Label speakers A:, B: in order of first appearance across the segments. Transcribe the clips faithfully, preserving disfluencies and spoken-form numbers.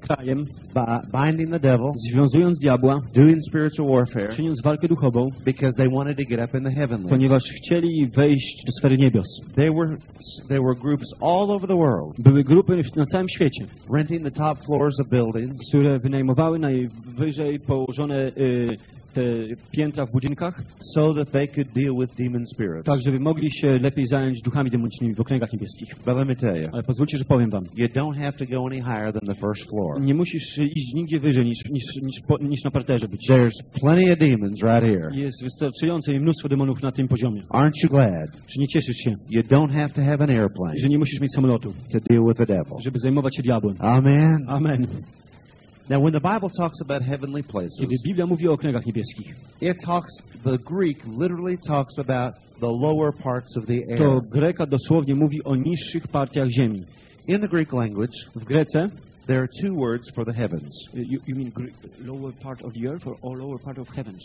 A: krajem,
B: binding the devil,
A: związując diabła,
B: doing spiritual warfare,
A: czyniąc walkę duchową,
B: because they wanted to get up in the heavenlies.
A: Ponieważ chcieli wejść do sfery niebios.
B: There were there were groups all over the world.
A: Były grupy na całym świecie,
B: renting the top floors of buildings,
A: które wynajmowały najwyżej położone y, te piętra w budynkach,
B: so that they could deal with demon spirits.
A: Tak, żeby mogli się lepiej zająć duchami demonicznymi w okręgach niebieskich.
B: But let me tell you,
A: ale pozwólcie, że powiem wam.
B: You don't have to go any higher than the first floor.
A: Nie musisz iść nigdzie wyżej niż niż niż, po, niż na parterze być.
B: There's plenty of demons right here.
A: Jest wystarczające mnóstwo demonów na tym poziomie.
B: Aren't you glad?
A: Czy nie cieszysz się?
B: You don't have to have an airplane.
A: Że nie musisz mieć samolotu.
B: To deal with the devil.
A: Żeby zajmować się diabłem.
B: Amen.
A: Amen.
B: Now, when the Bible talks about heavenly places,
A: kiedy Biblia mówi o okręgach niebieskich,
B: it talks, the Greek literally talks about the lower parts of the air.
A: To Greka dosłownie mówi o niższych partiach ziemi.
B: In the Greek language,
A: w Grece,
B: there are two words for the heavens.
A: You, you mean Greek, lower part of the earth or, or lower part of heavens?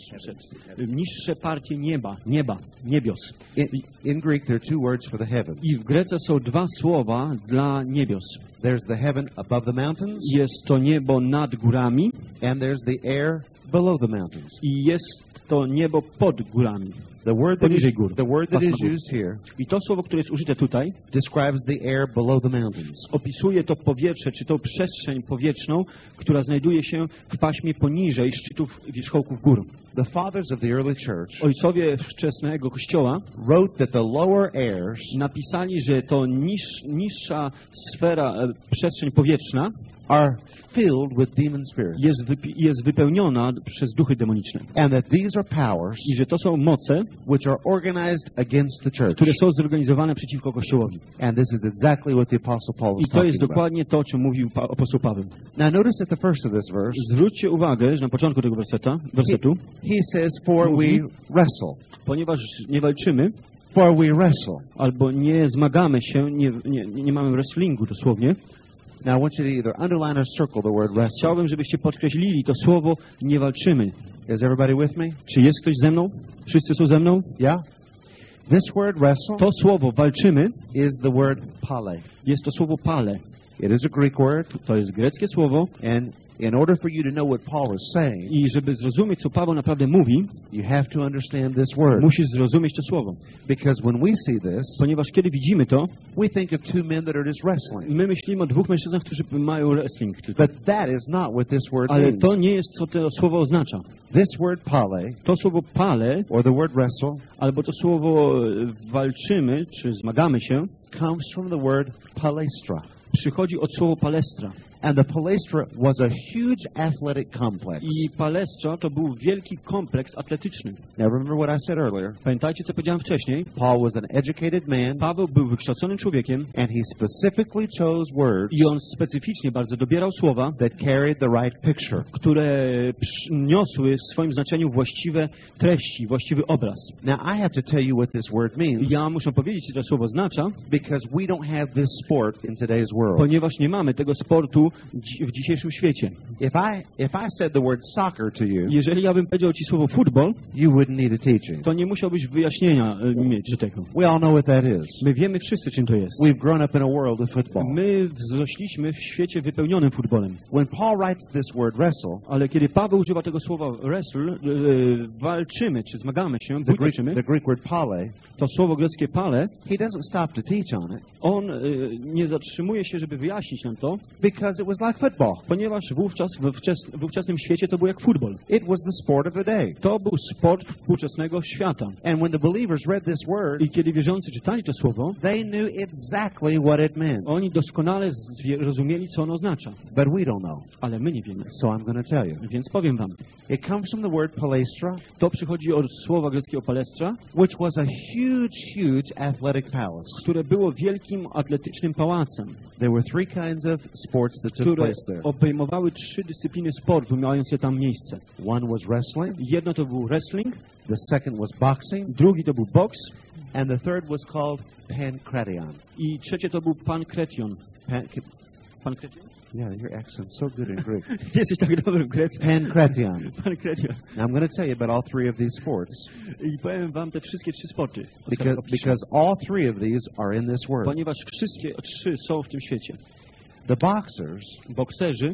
A: Niższe partie nieba, nieba, niebios.
B: In, in Greek, there are two words for the heavens.
A: I w Grece są dwa słowa dla niebios.
B: There's the heaven above the mountains.
A: Jest to niebo nad górami.
B: And there's the air below the mountains.
A: I jest to niebo pod górami.
B: The word that, is,
A: gór,
B: the word that is used here
A: I to słowo, które jest użyte tutaj,
B: describes the air below the mountains.
A: Opisuje to powietrze, czy tą przestrzeń powietrzną, która znajduje się w paśmie poniżej szczytów wierzchołków gór.
B: The fathers of the early church
A: Ojcowie wczesnego kościoła
B: wrote that the lower airs
A: napisali, że to niż, niższa sfera, e, przestrzeń powietrzna
B: are filled with demon spirits.
A: Jest, wypi- jest wypełniona przez duchy demoniczne.
B: And that these are powers
A: I że to są moce,
B: which are organized against the church.
A: które są zorganizowane przeciwko Kościołowi.
B: And this is exactly what the Apostle Paul was
A: I to jest
B: talking
A: dokładnie to, o czym mówił pa- apostoł Paweł.
B: Now notice at the first of this verse,
A: zwróćcie uwagę, że na początku tego werseta, wersetu,
B: he, he says, for
A: mówi,
B: we wrestle.
A: Ponieważ nie walczymy,
B: for we wrestle.
A: Albo nie zmagamy się, nie, nie, nie mamy wrestlingu dosłownie.
B: Now I want you to either underline or circle the word wrestle.
A: Chciałbym, żebyście podkreślili to słowo nie walczymy.
B: Is everybody with me?
A: Czy jest ktoś ze mną? Wszyscy są ze mną?
B: Yeah. This word wrestle
A: to słowo walczymy
B: is the word pale.
A: Jest to słowo pale.
B: It is a Greek word.
A: To jest greckie słowo.
B: And in order for you to know what Paul is saying,
A: I żeby zrozumieć, co Paweł naprawdę mówi,
B: you have to understand this word.
A: Musisz zrozumieć to słowo.
B: Because when we see this,
A: ponieważ kiedy widzimy to,
B: we think of two men that are just wrestling.
A: My myślimy o dwóch mężczyznach, którzy mają wrestling tylko.
B: But that is not what this word
A: Ale
B: means.
A: to nie jest, co to słowo oznacza.
B: This word pale,
A: to słowo pale,
B: or the word wrestle,
A: albo to słowo walczymy, czy zmagamy się,
B: comes from the word palestra.
A: Przychodzi od słowa palestra.
B: And the palestra was a huge athletic complex.
A: I palestra to był wielki kompleks atletyczny.
B: Now remember what I said earlier.
A: Pamiętajcie, co powiedziałem wcześniej.
B: Paul was an educated man.
A: Paweł był wykształconym człowiekiem.
B: And he specifically chose words.
A: I on specyficznie bardzo dobierał słowa,
B: that carried the right picture.
A: które przyniosły w swoim znaczeniu właściwe treści, właściwy obraz.
B: Now I have to tell you what this word means.
A: Ja muszę powiedzieć, co to słowo oznacza.
B: Because we don't have this sport in today's world.
A: Ponieważ nie mamy tego sportu w dzisiejszym świecie.
B: If I if I said the word soccer to you,
A: jeżeli ja bym powiedział ci słowo futbol,
B: you wouldn't need a teaching.
A: To nie musiałbyś wyjaśnienia mieć do tego.
B: We all know what that is.
A: My wiemy wszyscy, czym to jest.
B: We've grown up in a world of football.
A: My wzrośliśmy w świecie wypełnionym futbolem.
B: When Paul writes this word wrestle,
A: ale kiedy Paweł używa tego słowa wrestle, e, walczymy czy zmagamy się,
B: the Greek, the Greek word pale,
A: to słowo greckie pale,
B: he doesn't stop to teach on it.
A: On e, nie zatrzymuje się, żeby wyjaśnić nam to,
B: because it was like football.
A: Ponieważ wówczas w, wczes, w ówczesnym świecie to był jak futbol.
B: It was the sport of the day.
A: To był sport współczesnego świata.
B: And when the believers read this word,
A: i kiedy wierzący czytali to słowo,
B: they knew exactly what it meant.
A: Oni doskonale rozumieli, co ono oznacza.
B: But we don't know.
A: Ale my nie wiemy.
B: So I'm going to tell you.
A: Więc powiem wam.
B: It comes from the word palestra.
A: To przychodzi od słowa greckiego palestra,
B: which was a huge, huge athletic palace.
A: Które było wielkim atletycznym pałacem.
B: There were three kinds of sports that took place there.
A: Obejmowały trzy dyscypliny sportu mające tam miejsce.
B: One was wrestling.
A: Jedno to był wrestling.
B: The second was boxing.
A: Drugi to był boks.
B: And the third was called pankration.
A: I trzecie to był pankration.
B: Pan
A: pankration?
B: Yeah, your accent's so good in Greek.
A: Jesteś tak dobry w greckim.
B: Pankration.
A: Pankration.
B: Now I'm going to tell you about all three of these sports.
A: I powiem wam te wszystkie trzy sporty.
B: Because, because all three of these are in this word.
A: Ponieważ wszystkie trzy są w tym świecie.
B: The boxers,
A: bokserzy,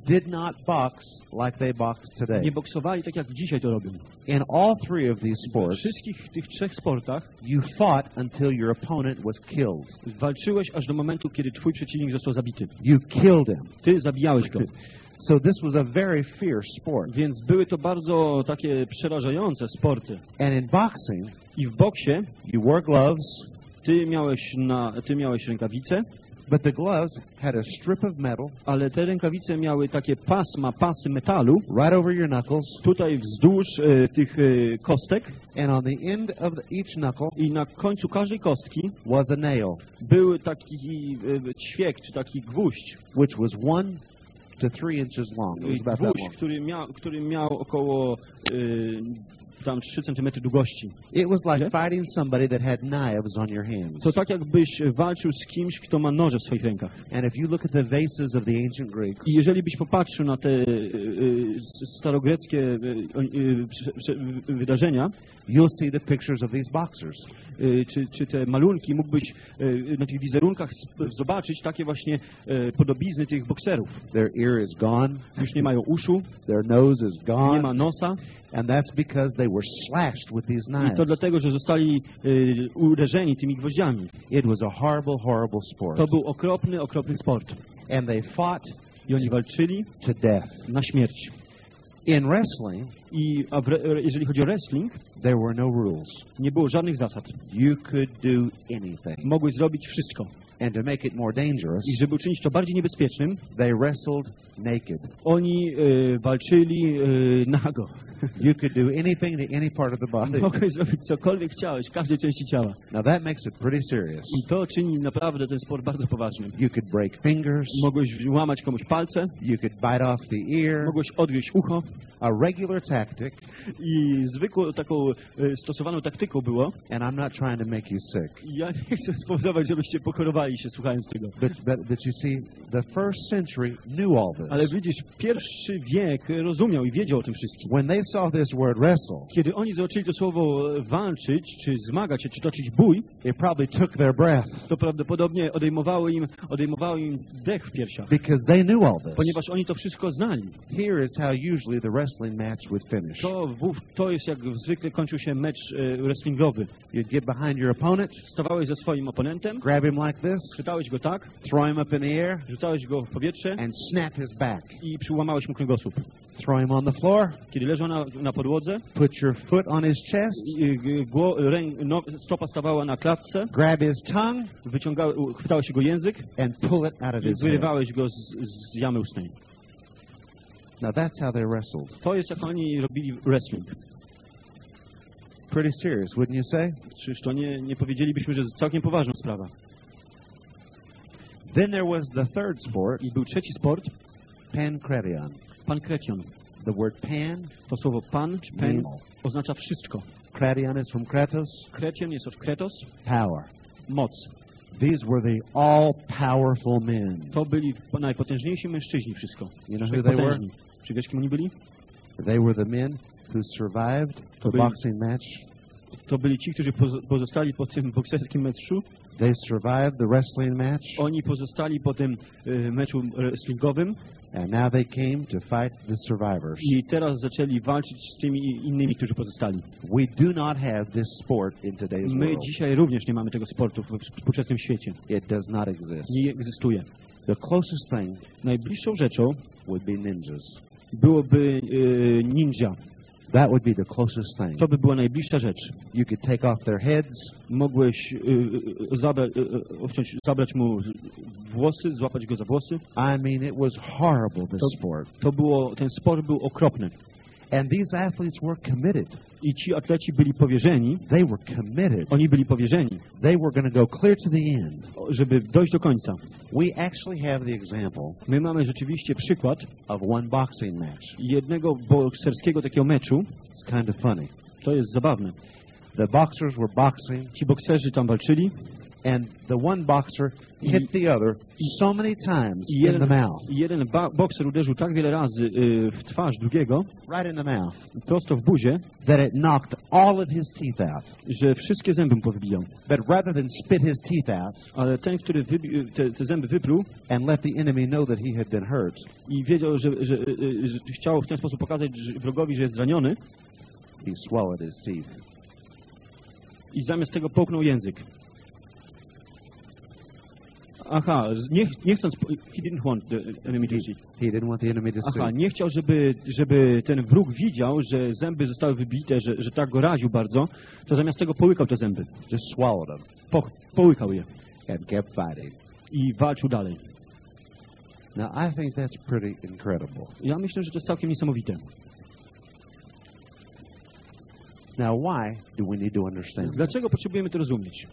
B: did not box like they box today.
A: Nie boksowali tak, jak dzisiaj to robią.
B: In all three of these
A: W
B: sports,
A: wszystkich tych trzech sportach
B: you fought until your opponent was killed.
A: walczyłeś aż do momentu, kiedy twój przeciwnik został zabity.
B: You killed him.
A: Ty zabijałeś go.
B: So this was a very fierce sport.
A: Więc były to bardzo takie przerażające sporty.
B: And in boxing,
A: I w boksie
B: you wore gloves,
A: ty miałeś, na, ty miałeś rękawice,
B: but the gloves had a strip of metal
A: ale te rękawice miały takie pasma, pasy metalu,
B: right over your knuckles,
A: tutaj wzdłuż e, tych e, kostek
B: and on the end of the, each knuckle
A: i na końcu każdej kostki
B: was a nail,
A: był taki e, ćwiek, czy taki gwóźdź.
B: which was one to three inches long. It was about that
A: Gwóźdź,
B: long.
A: który miał, który miał około e, tam trzy centymetry długości.
B: It was like
A: Yeah.
B: fighting somebody that had knives on your hands.
A: To tak jakbyś walczył z kimś, kto ma noże w swoich rękach.
B: And if you look at the vases of the ancient Greeks,
A: I jeżeli byś popatrzył na te e, e, starogreckie e, e, prze- prze- wydarzenia,
B: you'll see the pictures of these boxers.
A: e, czy, czy te malunki, mógłbyś e, na tych wizerunkach sp- zobaczyć takie właśnie e, podobizny tych bokserów.
B: Their ear is gone,
A: Już nie mają uszu,
B: their nose is
A: nie ma
B: gone,
A: nosa.
B: and that's because they were slashed with these
A: I
B: knives.
A: to dlatego, że zostali e, uderzeni tymi gwoździami.
B: It was a horrible, horrible sport.
A: To był okropny, okropny sport.
B: And they fought
A: I oni walczyli
B: to death.
A: na śmierć.
B: In wrestling,
A: I a w, re- jeżeli chodzi o wrestling,
B: there were no rules.
A: nie było żadnych zasad.
B: You could do anything.
A: Mogłeś zrobić wszystko.
B: And to make it more dangerous,
A: I żeby uczynić to bardziej niebezpiecznym,
B: they wrestled naked.
A: oni e, walczyli e, nago.
B: You could do anything to any part of the body.
A: Mogłeś zrobić cokolwiek chciałeś w każdej części ciała.
B: Now that makes it pretty serious.
A: I to czyni naprawdę ten sport bardzo poważnym.
B: You could break fingers.
A: Mogłeś łamać komuś palce,
B: You could bite off the ear.
A: mogłeś odgryźć ucho.
B: A regular tactic,
A: I zwykłą taką e, stosowaną taktyką było,
B: and I'm not trying to make you sick,
A: i ja nie chcę spowodować, żebyście pochorowali się słuchając tego.
B: but, but, but you see, the first century knew all
A: Ale
B: this.
A: widzisz, pierwszy wiek rozumiał i wiedział o tym wszystkim.
B: When they saw this word wrestle,
A: Kiedy oni zobaczyli to słowo walczyć, czy zmagać się, czy toczyć bój,
B: it probably took their breath
A: to prawdopodobnie odejmowało im, odejmowało im dech w piersiach,
B: because they knew all this.
A: ponieważ oni to wszystko znali.
B: Here is how usually the wrestling match would finish.
A: To, wów, to jest jak zwykle kończył się mecz e, wrestlingowy.
B: You'd get behind your opponent,
A: Stawałeś ze swoim oponentem,
B: grab him like this,
A: chwytałeś go tak,
B: throw him up in the air,
A: rzucałeś go w powietrze
B: and snap his back.
A: i przyłamałeś mu kręgosłup.
B: Throw him on the floor,
A: Kiedy leżał na, na podłodze,
B: put your foot on his chest,
A: i, i, gło, rę, no, stopa stawała na klatce,
B: grab his tongue,
A: wyciągałeś, chwytałeś jego język
B: and pull it out of
A: i
B: his head.
A: wyrywałeś go z, z jamy ustnej.
B: Now that's how they wrestled.
A: To jest jak oni robili wrestling.
B: Pretty serious, wouldn't you say?
A: Czyż to nie, nie powiedzielibyśmy, że jest całkiem poważna sprawa.
B: Then there was the third sport,
A: I był trzeci sport,
B: pankration.
A: pankration.
B: The word pan,
A: To słowo pan czy pen
B: Mm.
A: oznacza wszystko.
B: kration is from kratos,
A: Kretion jest od kretos,
B: power.
A: moc.
B: These were the all-powerful men.
A: To byli najpotężniejsi mężczyźni wszystko.
B: You know who they were?
A: Potężni. Czy wiesz, kim oni byli?
B: They were the men who survived the
A: byli-
B: boxing match.
A: To byli ci, którzy pozo- pozostali po tym bokserskim meczu.
B: They survived the wrestling match,
A: Oni pozostali po tym e, meczu wrestlingowym
B: and now they came to fight the survivors.
A: i teraz zaczęli walczyć z tymi innymi, którzy pozostali.
B: We do not have this sport in today's
A: My
B: world.
A: dzisiaj również nie mamy tego sportu w współczesnym świecie.
B: It does not exist.
A: Nie egzystuje.
B: The closest thing
A: Najbliższą rzeczą
B: would be ninjas.
A: byłoby e, ninja.
B: That would be the closest thing.
A: To by była najbliższa rzecz.
B: You could take off their heads,
A: Mogłeś y, y, zabra, y, y, obciąć, zabrać mu włosy, złapać go za włosy.
B: I mean, it was horrible, this
A: To-
B: sport.
A: To było, ten sport był okropny.
B: And these athletes were committed.
A: I ci atleci byli powierzeni,
B: They were committed.
A: oni byli powierzeni,
B: They were going to go clear to the end.
A: żeby dojść do końca.
B: We actually have the example
A: My mamy rzeczywiście przykład
B: of one boxing match.
A: jednego bokserskiego takiego meczu.
B: It's kind of funny.
A: To jest zabawne.
B: The boxers were boxing,
A: Ci bokserzy tam walczyli
B: And the one boxer hit the other so many times
A: I
B: in
A: jeden,
B: the mouth.
A: i jeden ba- bokser uderzył tak wiele razy y, w twarz drugiego,
B: Right in the mouth.
A: prosto w buzię,
B: That it knocked all of his teeth out.
A: że wszystkie zęby mu powybijał.
B: But rather than spit his teeth out
A: Ale ten, który wybi- te, te zęby wypluł
B: and let the enemy know that he had been hurt,
A: i wiedział, że, że, że, że chciał w ten sposób pokazać że wrogowi, że jest zraniony,
B: he swallowed his teeth.
A: i zamiast tego połknął język. Aha, nie, nie chcąc... He didn't want the enemy to see.
B: He didn't want the enemy to
A: Aha,
B: see.
A: nie chciał, żeby, żeby ten wróg widział, że zęby zostały wybite, że, że tak go raził bardzo, to zamiast tego połykał te zęby.
B: Just swallowed them
A: Po, połykał je
B: and kept fighting.
A: i walczył dalej.
B: Now, I think that's pretty incredible.
A: Ja myślę, że to jest całkiem niesamowite.
B: Now, why do we need to understand that?
A: Dlaczego potrzebujemy to rozumieć?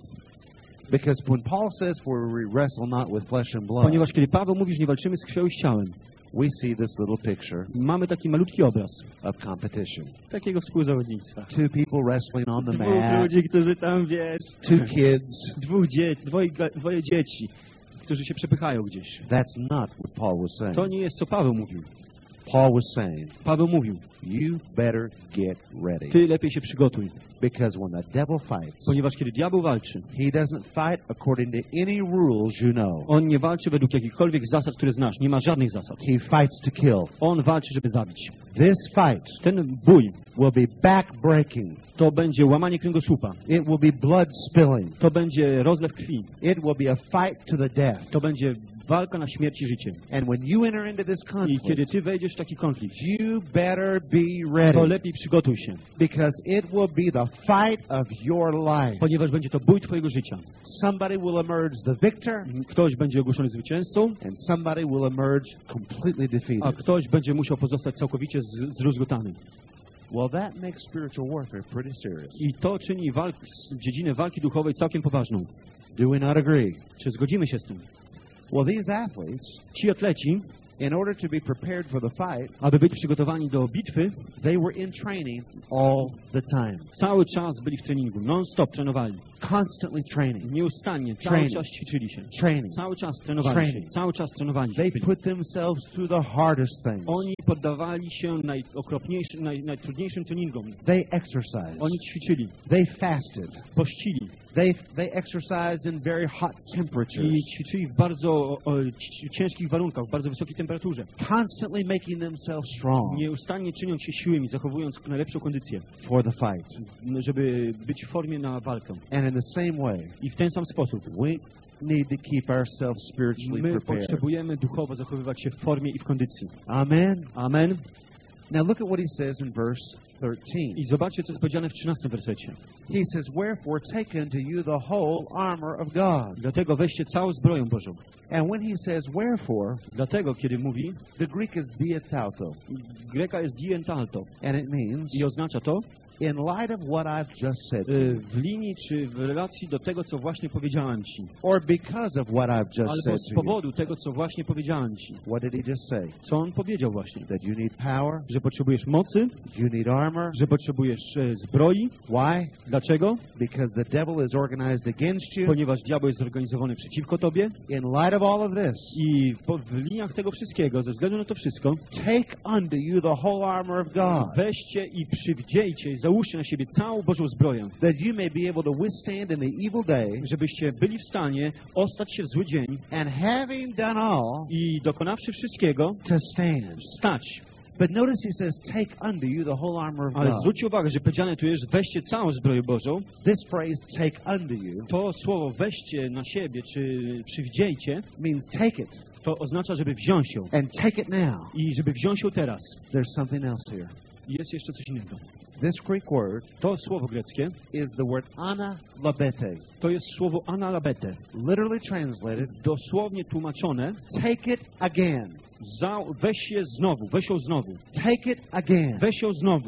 B: Because when Paul says, for we wrestle not with flesh and blood,
A: Ponieważ kiedy Paweł mówi, że nie walczymy z krwią i z ciałem,
B: we see this little picture
A: mamy taki malutki obraz
B: of competition.
A: takiego współzawodnictwa.
B: Two people wrestling on the
A: Dwóch
B: mat,
A: ludzi, którzy tam, wiesz,
B: two kids.
A: dwóch dzie dwoje, dwoje dzieci, którzy się przepychają gdzieś.
B: That's not what Paul was saying.
A: To nie jest, co Paweł mówił.
B: Paul was saying,
A: Paweł mówił,
B: you better get ready.
A: ty lepiej się przygotuj,
B: Because when the devil fights,
A: ponieważ kiedy diabeł walczy,
B: he doesn't fight according to any rules you know.
A: on nie walczy według jakichkolwiek zasad, które znasz. Nie ma żadnych zasad.
B: He fights to kill.
A: On walczy, żeby zabić.
B: This fight
A: Ten bój
B: will be back-breaking.
A: to będzie łamanie kręgosłupa.
B: It will be blood spilling.
A: To będzie rozlew krwi.
B: It will be a fight to the death.
A: To będzie walka na śmierć i życie.
B: And when you enter into this
A: I kiedy
B: conflict,
A: ty wejdziesz w taki konflikt,
B: you better be
A: to
B: ready.
A: lepiej przygotuj się,
B: Because it will be the fight of your life.
A: ponieważ będzie to bój twojego życia.
B: Somebody will emerge the victor,
A: Ktoś będzie ogłoszony zwycięzcą,
B: and somebody will emerge completely
A: a
B: defeated.
A: ktoś będzie musiał pozostać całkowicie z- zdruzgotany.
B: Well, that makes spiritual warfare pretty serious.
A: I to czyni walk, dziedzinę walki duchowej całkiem poważną.
B: Do we not agree?
A: Czy zgodzimy się z tym?
B: Well, these athletes,
A: Ci atleci,
B: in order to be prepared for the fight,
A: aby być przygotowani do bitwy,
B: they were in training all the time.
A: cały czas byli w treningu, non-stop trenowali.
B: Constantly training.
A: Nieustannie, cały
B: Training.
A: czas ćwiczyli się.
B: Training.
A: Cały czas trenowali
B: Training.
A: się, cały czas trenowali
B: They
A: się.
B: put themselves through the hardest things.
A: Oni poddawali się najokropniejszym, naj, najtrudniejszym treningom.
B: They exercised.
A: Oni ćwiczyli,
B: They fasted.
A: pościli
B: They they exercised in very hot temperatures.
A: i ćwiczyli w bardzo o, ci- ciężkich warunkach, w bardzo wysokiej temperaturze.
B: Constantly making themselves strong
A: Nieustannie czyniąc się siłymi, zachowując najlepszą kondycję,
B: for the fight.
A: żeby być w formie na walkę.
B: And in the same way,
A: I w ten sam sposób
B: we need to keep ourselves spiritually
A: my
B: prepared.
A: potrzebujemy duchowo zachowywać się w formie i w kondycji.
B: Amen.
A: Amen.
B: Now look at what he says in verse thirteen.
A: I zobaczcie, co jest powiedziane w trzynastym wersecie.
B: He says, "Wherefore take unto you the whole armor of God."
A: Dlatego weźcie całą zbroję Bożą.
B: And when he says wherefore,
A: Dlatego, kiedy mówi,
B: the Greek is diatauto,
A: greka jest dientalto
B: and it means
A: i oznacza to
B: in light of what I've just said to
A: y,
B: you,
A: w linii czy w relacji do tego, co właśnie powiedziałem Ci.
B: or because of what I've just
A: Albo
B: said
A: z
B: to you.
A: powodu tego, co właśnie powiedziałem Ci.
B: What did he just say?
A: Co on powiedział właśnie?
B: That you need power,
A: Że potrzebujesz mocy,
B: you need armor.
A: że potrzebujesz e, zbroi.
B: Why?
A: Dlaczego?
B: Because the devil is organized against you.
A: Ponieważ diabeł jest zorganizowany przeciwko Tobie.
B: In light of all of this,
A: I po, w liniach tego wszystkiego, ze względu na to wszystko,
B: take unto you the whole armor of God,
A: weźcie i przywdziejcie, załóżcie na siebie całą Bożą zbroję,
B: that you may be able to withstand in the evil day,
A: żebyście byli w stanie ostać się w zły dzień
B: and having done all,
A: i dokonawszy wszystkiego,
B: to stand.
A: stać.
B: But notice he says, take unto you the whole armor of
A: Ale
B: God.
A: zwróćcie uwagę, że powiedziane tu jest, weźcie całą zbroję Bożą.
B: This phrase, take unto you,
A: To słowo weźcie na siebie, czy przywdziejcie,
B: means take it,
A: to oznacza, żeby wziąć ją.
B: and take it now.
A: I żeby wziąć ją teraz.
B: There's something else here.
A: I jest jeszcze coś innego.
B: This Greek word
A: To słowo greckie,
B: is the word analabete,
A: to jest słowo analabete.
B: literally translated,
A: Dosłownie tłumaczone,
B: take it again,
A: za, weź je znowu, weź ją znowu,
B: take it again.
A: weź ją znowu.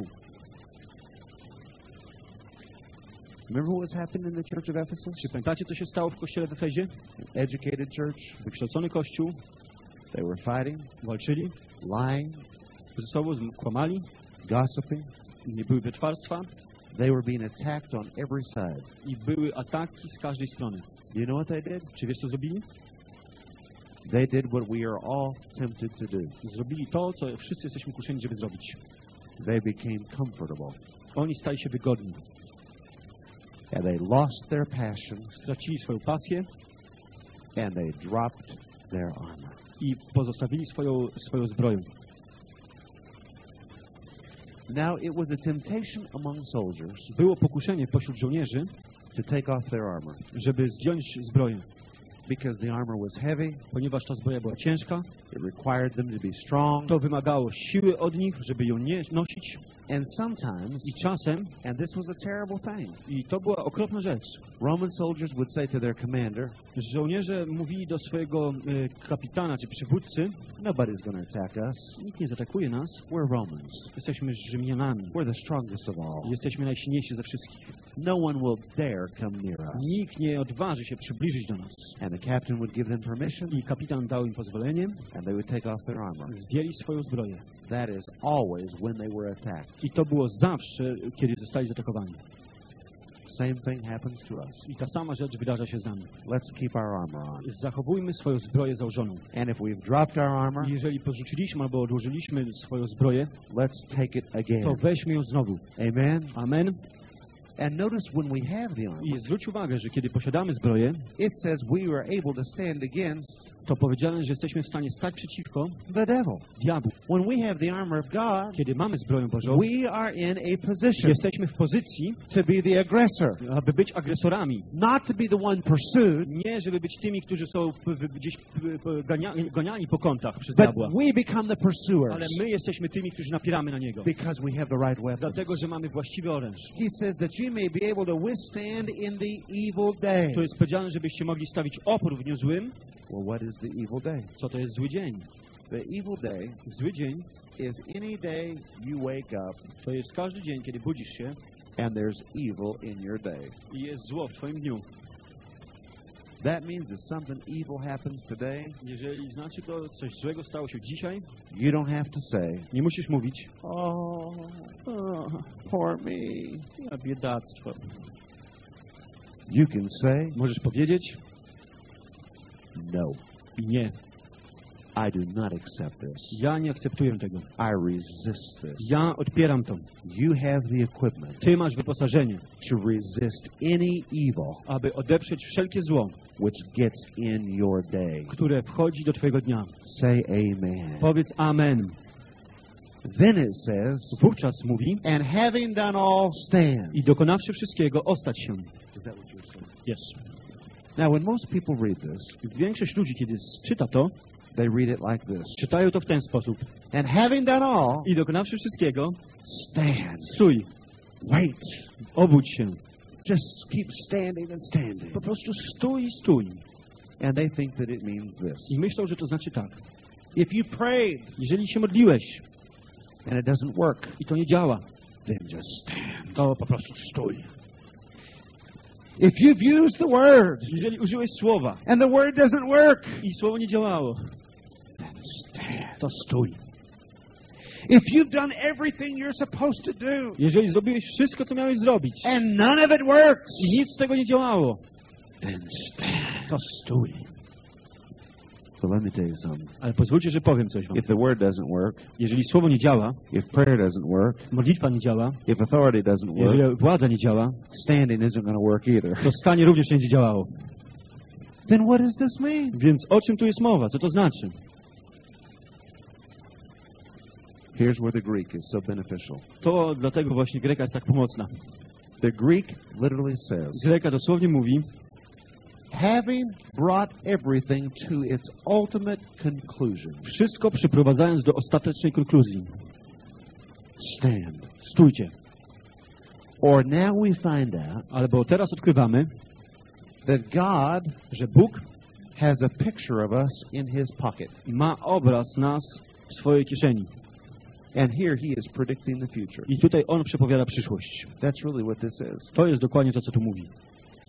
B: Remember what was happening in the church of Ephesus?
A: Czy pamiętacie, co się stało w kościele w Efezie?
B: Educated church,
A: Wykształcony kościół,
B: they were fighting,
A: walczyli
B: lying,
A: ze sobą, kłamali,
B: gossiping,
A: nie były wytwarstwa,
B: They were being attacked on every side.
A: I były ataki z każdej strony.
B: Do you know what they did?
A: Czy wiesz, co zrobili?
B: They did what we are all tempted to do.
A: Zrobili to, co wszyscy jesteśmy kuszeni, żeby zrobić.
B: They became comfortable.
A: Oni stali się wygodni.
B: And they lost their passion.
A: Stracili swoją pasję
B: And they dropped their armor.
A: i pozostawili swoją, swoją zbroję.
B: Now it was a temptation among soldiers
A: Było pokuszenie pośród żołnierzy,
B: to take off their armor
A: żeby zdjąć zbroję,
B: because the armor was heavy.
A: ponieważ ta zbroja była ciężka.
B: It required them to be strong.
A: To wymagało siły od nich, żeby ją nie nosić.
B: And sometimes,
A: I czasem,
B: and this was a terrible thing,
A: i to była okropna rzecz,
B: Roman soldiers would say to their commander,
A: żołnierze mówili do swojego e, kapitana czy przywódcy:
B: nobody's going to attack us.
A: nikt nie zaatakuje nas,
B: We're Romans.
A: jesteśmy Rzymianami,
B: We're the strongest of all.
A: jesteśmy najsilniejsi ze wszystkich.
B: No one will dare come near us.
A: Nikt nie odważy się przybliżyć do nas.
B: And the captain would give them permission,
A: I kapitan dał im pozwolenie,
B: and they would take off their armor.
A: zdjęli swoją zbroję.
B: That is always when they were attacked.
A: I to było zawsze, kiedy zostali zaatakowani.
B: Same thing happens to us.
A: I ta sama rzecz wydarza się z nami.
B: Let's keep our armor on.
A: Zachowujmy swoją zbroję założoną.
B: And if we've dropped our armor,
A: I jeżeli porzuciliśmy albo odłożyliśmy swoją zbroję,
B: let's take it again.
A: to weźmy ją znowu.
B: Amen.
A: Amen.
B: And notice when we have the armor,
A: I zwróć uwagę, że kiedy posiadamy zbroję,
B: it says we are able to stand against
A: to powiedziane, że jesteśmy w stanie stać przeciwko
B: the devil.
A: diabłu.
B: When we have the armor of God,
A: Kiedy mamy zbroję Bożą,
B: we are in a position
A: jesteśmy w pozycji,
B: to be the aggressor,
A: aby być agresorami.
B: not to be the one pursued,
A: Nie, żeby być tymi, którzy są w- w- gdzieś w- w- gania- ganiani po kątach przez
B: but
A: diabła.
B: we become the pursuers
A: Ale my jesteśmy tymi, którzy napieramy na niego.
B: because we have the right weapons.
A: Dlatego, że mamy właściwy oręż.
B: He says that you may be able to withstand in the evil day.
A: To jest powiedziane, żebyście mogli stawić opór w dniu złym.
B: Well, what is the evil day?
A: Co to jest zły dzień?
B: The evil day
A: Zły dzień
B: is any day you wake up
A: to jest każdy dzień, kiedy budzisz się
B: and there's evil in your day.
A: i jest zło w twoim dniu.
B: That means if something evil happens today,
A: Jeżeli znaczy to, coś złego stało się dzisiaj,
B: you don't have to say,
A: nie musisz mówić:
B: oh, oh poor me.
A: a biedactwo.
B: You can say,
A: Możesz powiedzieć:
B: no,
A: nie,
B: I do not accept this.
A: ja nie akceptuję tego.
B: I resist this.
A: Ja odpieram to.
B: You have the equipment
A: Ty masz wyposażenie,
B: to resist any evil
A: aby odeprzeć wszelkie zło,
B: which gets in your day.
A: które wchodzi do twojego dnia.
B: Say amen.
A: Powiedz amen.
B: Then it says,
A: Wówczas mówi:
B: and having done all, stand.
A: i dokonawszy wszystkiego, ostać się.
B: Is that what you're saying?
A: Yes.
B: Now, when most people read this,
A: Większość ludzi, kiedy czyta to,
B: they read it like this.
A: czytają to w ten sposób:
B: And having done all,
A: i dokonawszy wszystkiego,
B: stand.
A: stój,
B: Wait.
A: obudź się.
B: Just keep standing and standing.
A: Po prostu stój i stój.
B: And they think that it means this.
A: I myślą, że to znaczy tak:
B: If you prayed
A: jeżeli się modliłeś
B: and it doesn't work,
A: i to nie działa,
B: then just stand.
A: to po prostu stój.
B: If you've used the word
A: Jeżeli użyłeś słowa
B: and the word doesn't work,
A: i słowo nie działało,
B: then stand.
A: to stój.
B: If you've done everything you're supposed to do
A: Jeżeli zrobiłeś wszystko, co miałeś zrobić
B: and none of it works,
A: i nic z tego nie działało,
B: then stand.
A: to stój.
B: But let me tell you something.
A: Ale pozwólcie, że powiem coś wam.
B: If the word doesn't work,
A: Jeżeli słowo nie działa,
B: if prayer doesn't work,
A: modlitwa nie działa,
B: if authority doesn't work,
A: jeżeli władza nie działa,
B: standing isn't going to work either.
A: to stanie również nie będzie działało.
B: Then what does this mean?
A: Więc o czym tu jest mowa? Co to znaczy?
B: Here's where the Greek is so beneficial.
A: To dlatego właśnie Greka jest tak pomocna.
B: The Greek literally says,
A: Greka dosłownie mówi:
B: having brought everything to its ultimate conclusion,
A: wszystko przyprowadzając do ostatecznej konkluzji.
B: stand.
A: Stójcie.
B: Or now we find out
A: Albo teraz odkrywamy,
B: that God
A: że Bóg
B: has a picture of us in His pocket.
A: ma obraz nas w swojej kieszeni.
B: And here He is predicting the future.
A: I tutaj On przepowiada przyszłość.
B: That's really what this is.
A: To jest dokładnie to, co tu mówi.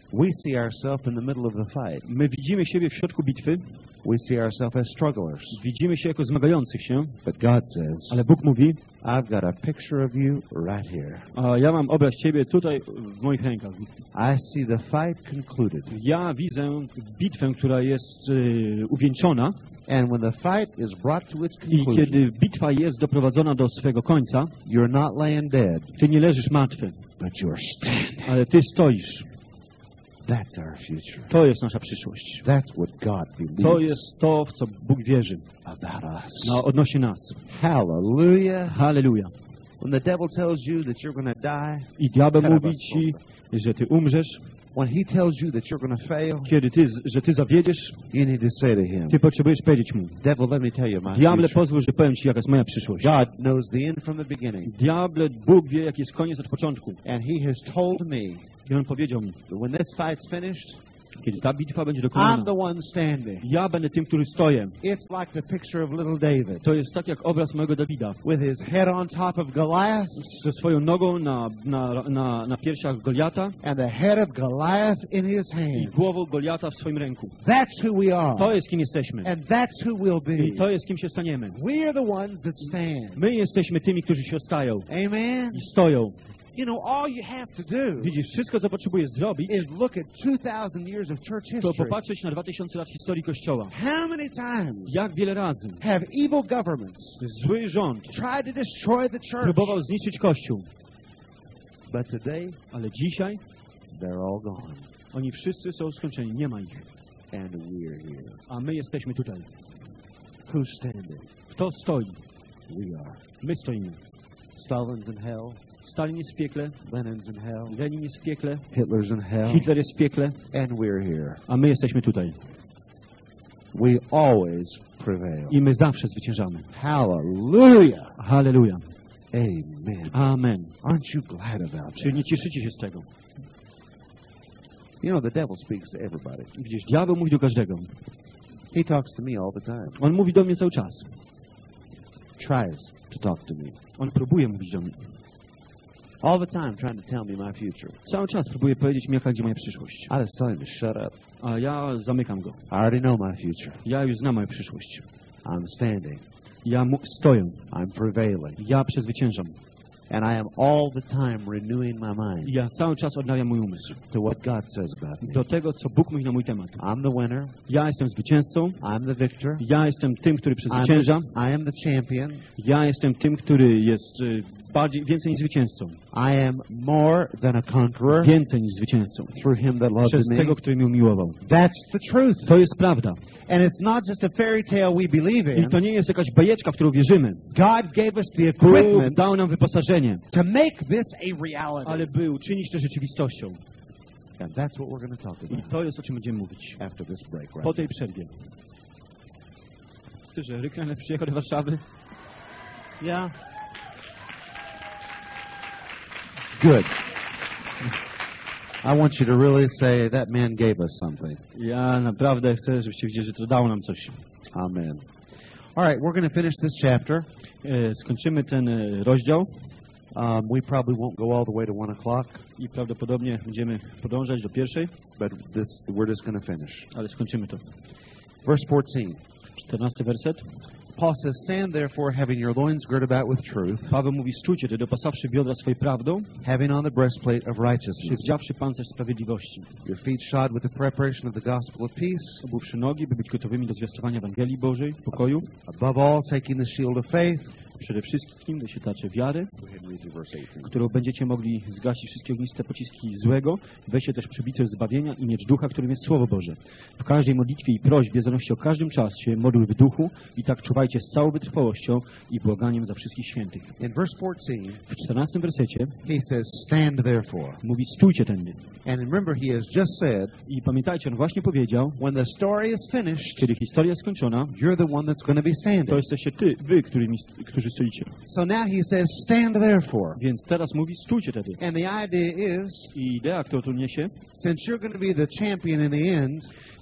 B: We see ourselves in the middle of the fight.
A: My widzimy siebie w środku bitwy,
B: We see ourselves as strugglers.
A: widzimy się jako zmagających się,
B: But God says,
A: ale Bóg mówi,
B: I've got a picture of you right here.
A: a ja mam obraz Ciebie tutaj w moich rękach.
B: I see the fight concluded.
A: Ja widzę bitwę, która jest y, uwieńczona
B: And when the fight is brought to its
A: i
B: conclusion,
A: kiedy bitwa jest doprowadzona do swego końca,
B: you're not laying dead,
A: Ty nie leżysz martwy,
B: but you're standing.
A: ale Ty stoisz.
B: That's our future.
A: To jest nasza przyszłość.
B: That's what God
A: To
B: believes
A: jest to, w co Bóg wierzy
B: about us.
A: no, odnośnie nas.
B: Hallelujah.
A: Halleluja.
B: When the devil tells you that you're going to die,
A: I diabeł mówi Ci, że Ty umrzesz,
B: when he tells you that you're going to fail,
A: kiedy ty, że Ty zawiedziesz,
B: you need to say to him,
A: Ty potrzebujesz powiedzieć Mu,
B: devil, let me tell you my
A: diable,
B: future.
A: pozwól, że powiem Ci, jaka jest moja przyszłość.
B: God knows the end from the beginning.
A: Diable, Bóg wie, jaki jest koniec od początku.
B: And he has told me
A: I On powiedział mi,
B: that when this fight's finished,
A: kiedy ta bitwa będzie
B: I'm
A: dokonana,
B: the one standing.
A: ja będę tym, który stoję.
B: It's like the picture of little David
A: To jest tak jak obraz mojego Dawida.
B: with his head on top of Goliath
A: Ze swoją nogą na, na, na, na piersiach Goliata
B: and the head of Goliath in his
A: i
B: hand.
A: głową Goliata w swoim ręku.
B: That's who we are.
A: To jest kim jesteśmy.
B: And that's who we'll
A: I
B: be.
A: to jest kim się staniemy.
B: We are the ones that stand.
A: My jesteśmy tymi, którzy się stają
B: Amen.
A: i stoją.
B: You know, all you have to do
A: Widzisz, wszystko, co potrzebujesz zrobić,
B: is look at two thousand years of church
A: to
B: history.
A: popatrzeć na dwa tysiące lat historii Kościoła.
B: How many times
A: Jak wiele razy
B: have evil governments
A: zły rząd
B: tried to destroy the church?
A: próbował zniszczyć Kościół,
B: But today,
A: ale dzisiaj
B: they're all gone.
A: oni wszyscy są skończeni, nie ma ich.
B: And we're here.
A: A my jesteśmy tutaj.
B: Who's standing?
A: Kto stoi?
B: We are.
A: My stoimy.
B: Stalin's in hell.
A: Stalin jest w piekle,
B: Lenin's in hell.
A: Lenin jest w piekle,
B: Hitler's in hell.
A: Hitler jest w piekle,
B: And we're here.
A: a my jesteśmy tutaj.
B: We always prevail.
A: I my zawsze zwyciężamy.
B: Hallelujah.
A: Halleluja.
B: Amen.
A: Amen.
B: Aren't you glad about
A: Czy
B: that?
A: nie cieszycie się z tego?
B: You know, the devil speaks to everybody.
A: Widzisz, diabeł mówi do każdego.
B: He talks to me all the time.
A: On mówi do mnie cały czas.
B: Tries to talk to me.
A: On próbuje mówić do mnie.
B: All the time trying to tell me my future.
A: Cały czas próbuje powiedzieć mi, jaka będzie moja przyszłość.
B: I just tell him to shut up.
A: A ja zamykam go.
B: I already know my future.
A: Ja już znam moją przyszłość.
B: I'm standing.
A: Ja mu stoję.
B: I'm prevailing.
A: Ja przezwyciężam.
B: And I am all the time renewing my mind
A: I ja cały czas odnawiam mój umysł.
B: to what God says about me.
A: Do tego, co Bóg mówi na mój temat.
B: I'm the winner.
A: Ja jestem zwycięzcą.
B: I'm the victor.
A: Ja jestem tym, który
B: I'm
A: przezwycięża.
B: the, I am the champion.
A: Ja jestem tym, który jest y, bardziej, więcej niż zwycięzcą.
B: I am more than a conqueror
A: Więcej niż zwycięzcą.
B: through him that loved
A: Przez
B: me.
A: tego, który mnie umiłował.
B: That's the truth.
A: To jest prawda.
B: And it's not just a fairy tale we believe
A: I
B: in.
A: to nie jest jakaś bajeczka, w którą wierzymy.
B: God gave us the
A: Bóg
B: equipment
A: dał nam wyposażenie,
B: to make this a reality.
A: ale by uczynić to rzeczywistością.
B: And that's what we're going to talk
A: I
B: about
A: to jest, o czym będziemy mówić
B: after this break,
A: po
B: right?
A: tej przerwie. Ty, że Rykran przyjechał do Warszawy?
B: Yeah. Good. I want you to really say that man gave us something.
A: Ja naprawdę chcę, żebyście widzieli, że to dało nam coś.
B: Amen. All right, we're going to finish this chapter.
A: E, skończymy ten e, rozdział
B: Um, we probably won't go all the way to one o'clock,
A: i prawdopodobnie będziemy podążać do pierwszej,
B: but this we're just going to finish.
A: ale skończymy to.
B: Verse fourteen.
A: czternasty werset.
B: Paul says, "Stand therefore, having your loins girt about with truth,
A: Paweł mówi, stójcie, ty dopasawszy biodra swojej prawdą,
B: having on the breastplate of righteousness,
A: przywdziawszy pancerz sprawiedliwości,
B: your feet shod with the preparation of the gospel of peace,
A: obuwszy nogi, by być gotowymi do zwiastowania Ewangelii Bożej, pokoju,
B: above all taking the shield of faith."
A: przede wszystkim wysietacze wiary,
B: Go ahead and read through verse eighteen.
A: którą będziecie mogli zgasić wszystkie ogniste pociski złego, weźcie też przybicę zbawienia i miecz ducha, którym jest Słowo Boże. W każdej modlitwie i prośbie zanoście o każdym czasie modl w duchu i tak czuwajcie z całą wytrwałością i błaganiem za wszystkich świętych.
B: In verse fourteen,
A: W czternastym wersecie
B: he says, "Stand therefore."
A: mówi, stójcie tędy.
B: And remember, he has just said,
A: I pamiętajcie, on właśnie powiedział,
B: when the story is finished,
A: kiedy historia jest skończona,
B: you're the one that's going to be
A: to
B: standing.
A: jesteście ty, wy, którymi, którzy stoicie.
B: So now he says, "Stand therefore."
A: Więc teraz mówi, stójcie tedy.
B: And the idea is,
A: I idea, którą tu niesie,
B: since you're going to be the champion in the end,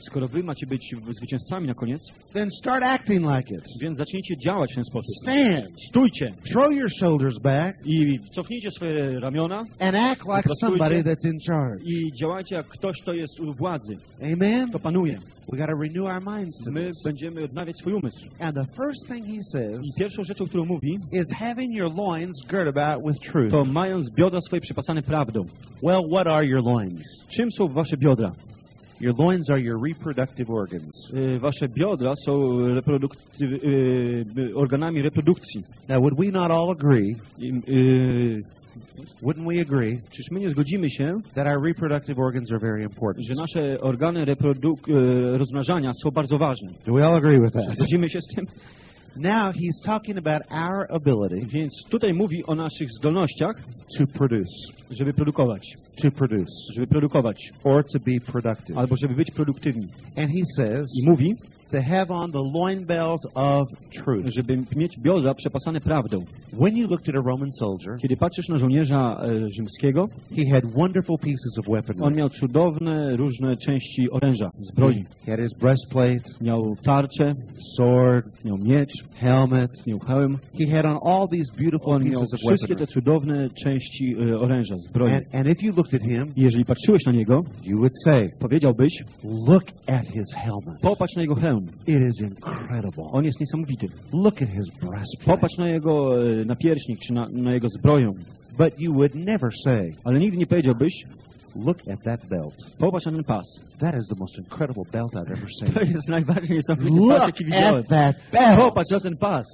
A: Skoro wy macie być zwycięzcami na koniec,
B: then start acting like it.
A: więc zacznijcie działać w ten sposób.
B: Stand.
A: Stójcie
B: Throw your shoulders back
A: i cofnijcie swoje ramiona
B: and act like somebody that's in charge.
A: i działajcie jak ktoś, kto jest u władzy,
B: Amen?
A: kto panuje.
B: We got to renew our minds to
A: My
B: this.
A: będziemy odnawiać swój umysł.
B: And the first thing he says
A: I pierwszą rzeczą, którą mówi,
B: is having your loins girt about with truth.
A: to mając biodra swoje przypasane prawdą.
B: Well, what are your loins?
A: Czym są wasze biodra?
B: Your loins are your reproductive organs.
A: Y, Wasze biodra są reprodukty- y, y, organami reprodukcji.
B: Now, would we not all agree,
A: I, y,
B: wouldn't we agree,
A: Czyż my nie zgodzimy się,
B: that our reproductive organs are very important?
A: że nasze organy reproduk- y, rozmnażania są bardzo ważne?
B: Do we all agree with that?
A: Zgodzimy się z tym?
B: Now, he's talking about our ability
A: Więc tutaj mówi o naszych zdolnościach,
B: to produce,
A: żeby produkować,
B: to produce,
A: żeby produkować,
B: or to be productive.
A: albo żeby być produktywni.
B: And he says
A: I mówi,
B: to have on the loin belt of truth.
A: żeby mieć biodra przepasane prawdą.
B: When you looked at a Roman soldier,
A: Kiedy patrzysz na żołnierza e, rzymskiego,
B: he had wonderful pieces of
A: on
B: weaponry.
A: miał cudowne, różne części oręża, zbroi.
B: He had his breastplate,
A: Miał tarczę,
B: sword,
A: miał miecz,
B: helmet.
A: miał hełm.
B: He had on all these beautiful
A: On miał
B: pieces of
A: wszystkie te
B: weaponry.
A: cudowne części e, oręża, zbroi.
B: And, and if you looked at him,
A: I jeżeli patrzyłeś na niego,
B: you would say,
A: powiedziałbyś,
B: look at his helmet.
A: popatrz na jego hełm.
B: It is incredible.
A: On jest niesamowity.
B: Look at his breastplate.
A: Popatrz na jego e, napierśnik, czy na, na jego zbroję.
B: But you would never say,
A: Ale nigdy nie powiedziałbyś,
B: look at that belt.
A: popatrz na ten pas.
B: That is the most incredible belt I've ever
A: To
B: seen.
A: jest najbardziej niesamowity pas,
B: Look
A: jaki widziałem.
B: at that belt.
A: Popatrz na ten pas,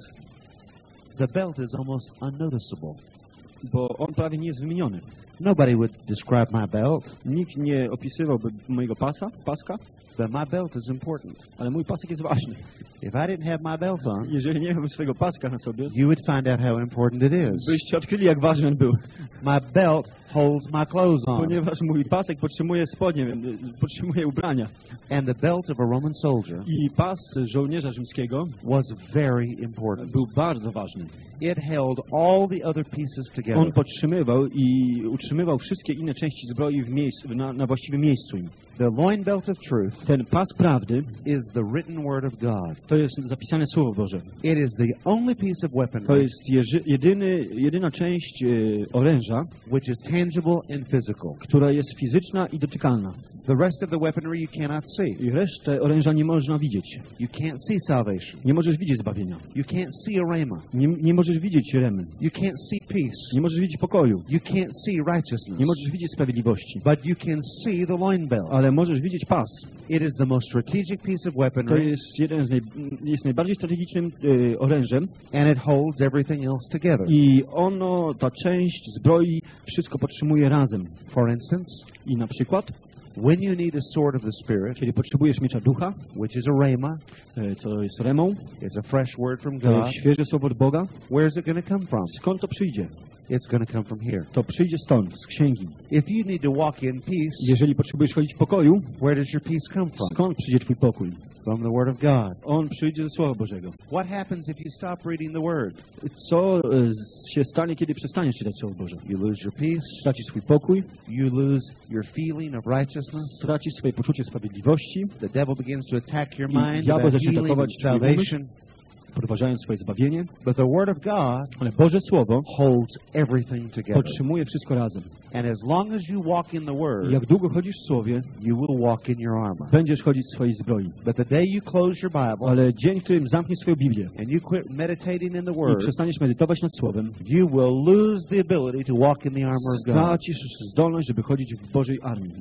B: The belt is almost unnoticeable.
A: bo on prawie nie jest wymieniony.
B: Nobody would describe my belt,
A: Nikt nie opisywałby mojego pasa, paska,
B: but my belt is important.
A: ale mój pasek jest ważny.
B: If I didn't have my belt on,
A: Jeżeli nie miałbym swojego paska na sobie,
B: you would find out how important it is.
A: byście odkryli, jak ważny on był.
B: My belt holds my clothes on.
A: Ponieważ mój pasek podtrzymuje spodnie, wiem, podtrzymuje ubrania.
B: And the belt of a Roman soldier
A: I pas żołnierza rzymskiego
B: was very important.
A: był bardzo ważny.
B: It held all the other pieces together.
A: On podtrzymywał i utrzymywał wszystkie inne części zbroi w miejscu, na, na właściwym miejscu im.
B: The loin belt of truth
A: Ten pas prawdy
B: is the written word of God.
A: to jest zapisane Słowo Boże.
B: It is the only piece of
A: To
B: weaponry
A: jest jeży, jedyny, jedyna część e, oręża,
B: which is tangible and physical.
A: która jest fizyczna i dotykalna.
B: The rest of the weaponry you cannot see.
A: I resztę oręża nie można widzieć.
B: You can't see salvation.
A: Nie możesz widzieć zbawienia.
B: You can't see a rhema.
A: Nie, nie możesz widzieć remy.
B: You can't see peace.
A: Nie możesz widzieć pokoju.
B: You can't see righteousness.
A: Nie możesz widzieć sprawiedliwości.
B: But you can see the loin belt.
A: Ale możesz widzieć pas.
B: It is the most strategic piece of
A: To
B: weaponry,
A: jest jeden z naj, jest najbardziej strategicznym e, orężem
B: and it holds everything else together.
A: i ono, ta część zbroi, wszystko podtrzymuje razem.
B: For instance,
A: I na przykład,
B: when you need a sword of the Spirit,
A: kiedy potrzebujesz miecza ducha,
B: which is a rhema,
A: e, co jest remą,
B: it's a fresh word from
A: to
B: God,
A: jest świeże słowo od Boga,
B: where is it going to come from?
A: skąd to przyjdzie?
B: It's going to come from here.
A: To przyjdzie stąd, z księgi.
B: If you need to walk in peace,
A: Jeżeli potrzebujesz chodzić w pokoju,
B: where does your peace come from?
A: skąd przyjdzie twój pokój?
B: From the Word of God.
A: On przyjdzie ze Słowa Bożego.
B: What happens if you stop reading the Word?
A: Co e, się stanie, kiedy przestaniesz czytać Słowo Boże?
B: You lose your peace.
A: Stracisz swój pokój,
B: You lose your feeling of righteousness.
A: stracisz swoje poczucie sprawiedliwości,
B: The devil begins to attack your
A: I
B: mind
A: diabeł
B: about
A: zacznie
B: healing and
A: atakować twój
B: salvation.
A: podważając swoje zbawienie.
B: But the Word of God
A: Ale Boże Słowo
B: holds everything together.
A: podtrzymuje wszystko razem.
B: And as long as you walk in the
A: I
B: Word,
A: jak długo chodzisz w Słowie,
B: you will walk in your armor.
A: będziesz chodzić w swojej zbroi.
B: But the day you close your Bible
A: Ale dzień, w którym zamkniesz swoją Biblię
B: and you quit meditating in the
A: i
B: Word,
A: przestaniesz medytować nad Słowem,
B: you will lose the ability to walk in the armor of God.
A: stracisz zdolność, żeby chodzić w Bożej armii.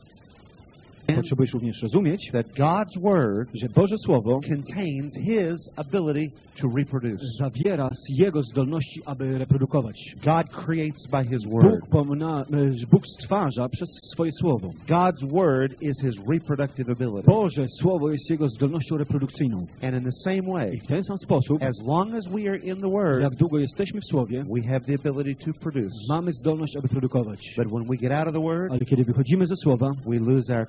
A: Potrzebujesz również rozumieć,
B: That God's Word
A: że Boże Słowo
B: contains His ability to reproduce.
A: zawiera z Jego zdolności, aby reprodukować.
B: God creates by His Word.
A: Bóg, pomna, e, Bóg stwarza przez swoje Słowo.
B: God's Word is His reproductive ability.
A: Boże Słowo jest Jego zdolnością reprodukcyjną.
B: And in the same
A: I
B: way,
A: w ten sam sposób,
B: as long as we are in the Word,
A: jak długo jesteśmy w Słowie,
B: we have the ability to produce.
A: mamy zdolność, aby produkować.
B: But when we get out of the Word,
A: Ale kiedy wychodzimy ze Słowa,
B: we lose our creativity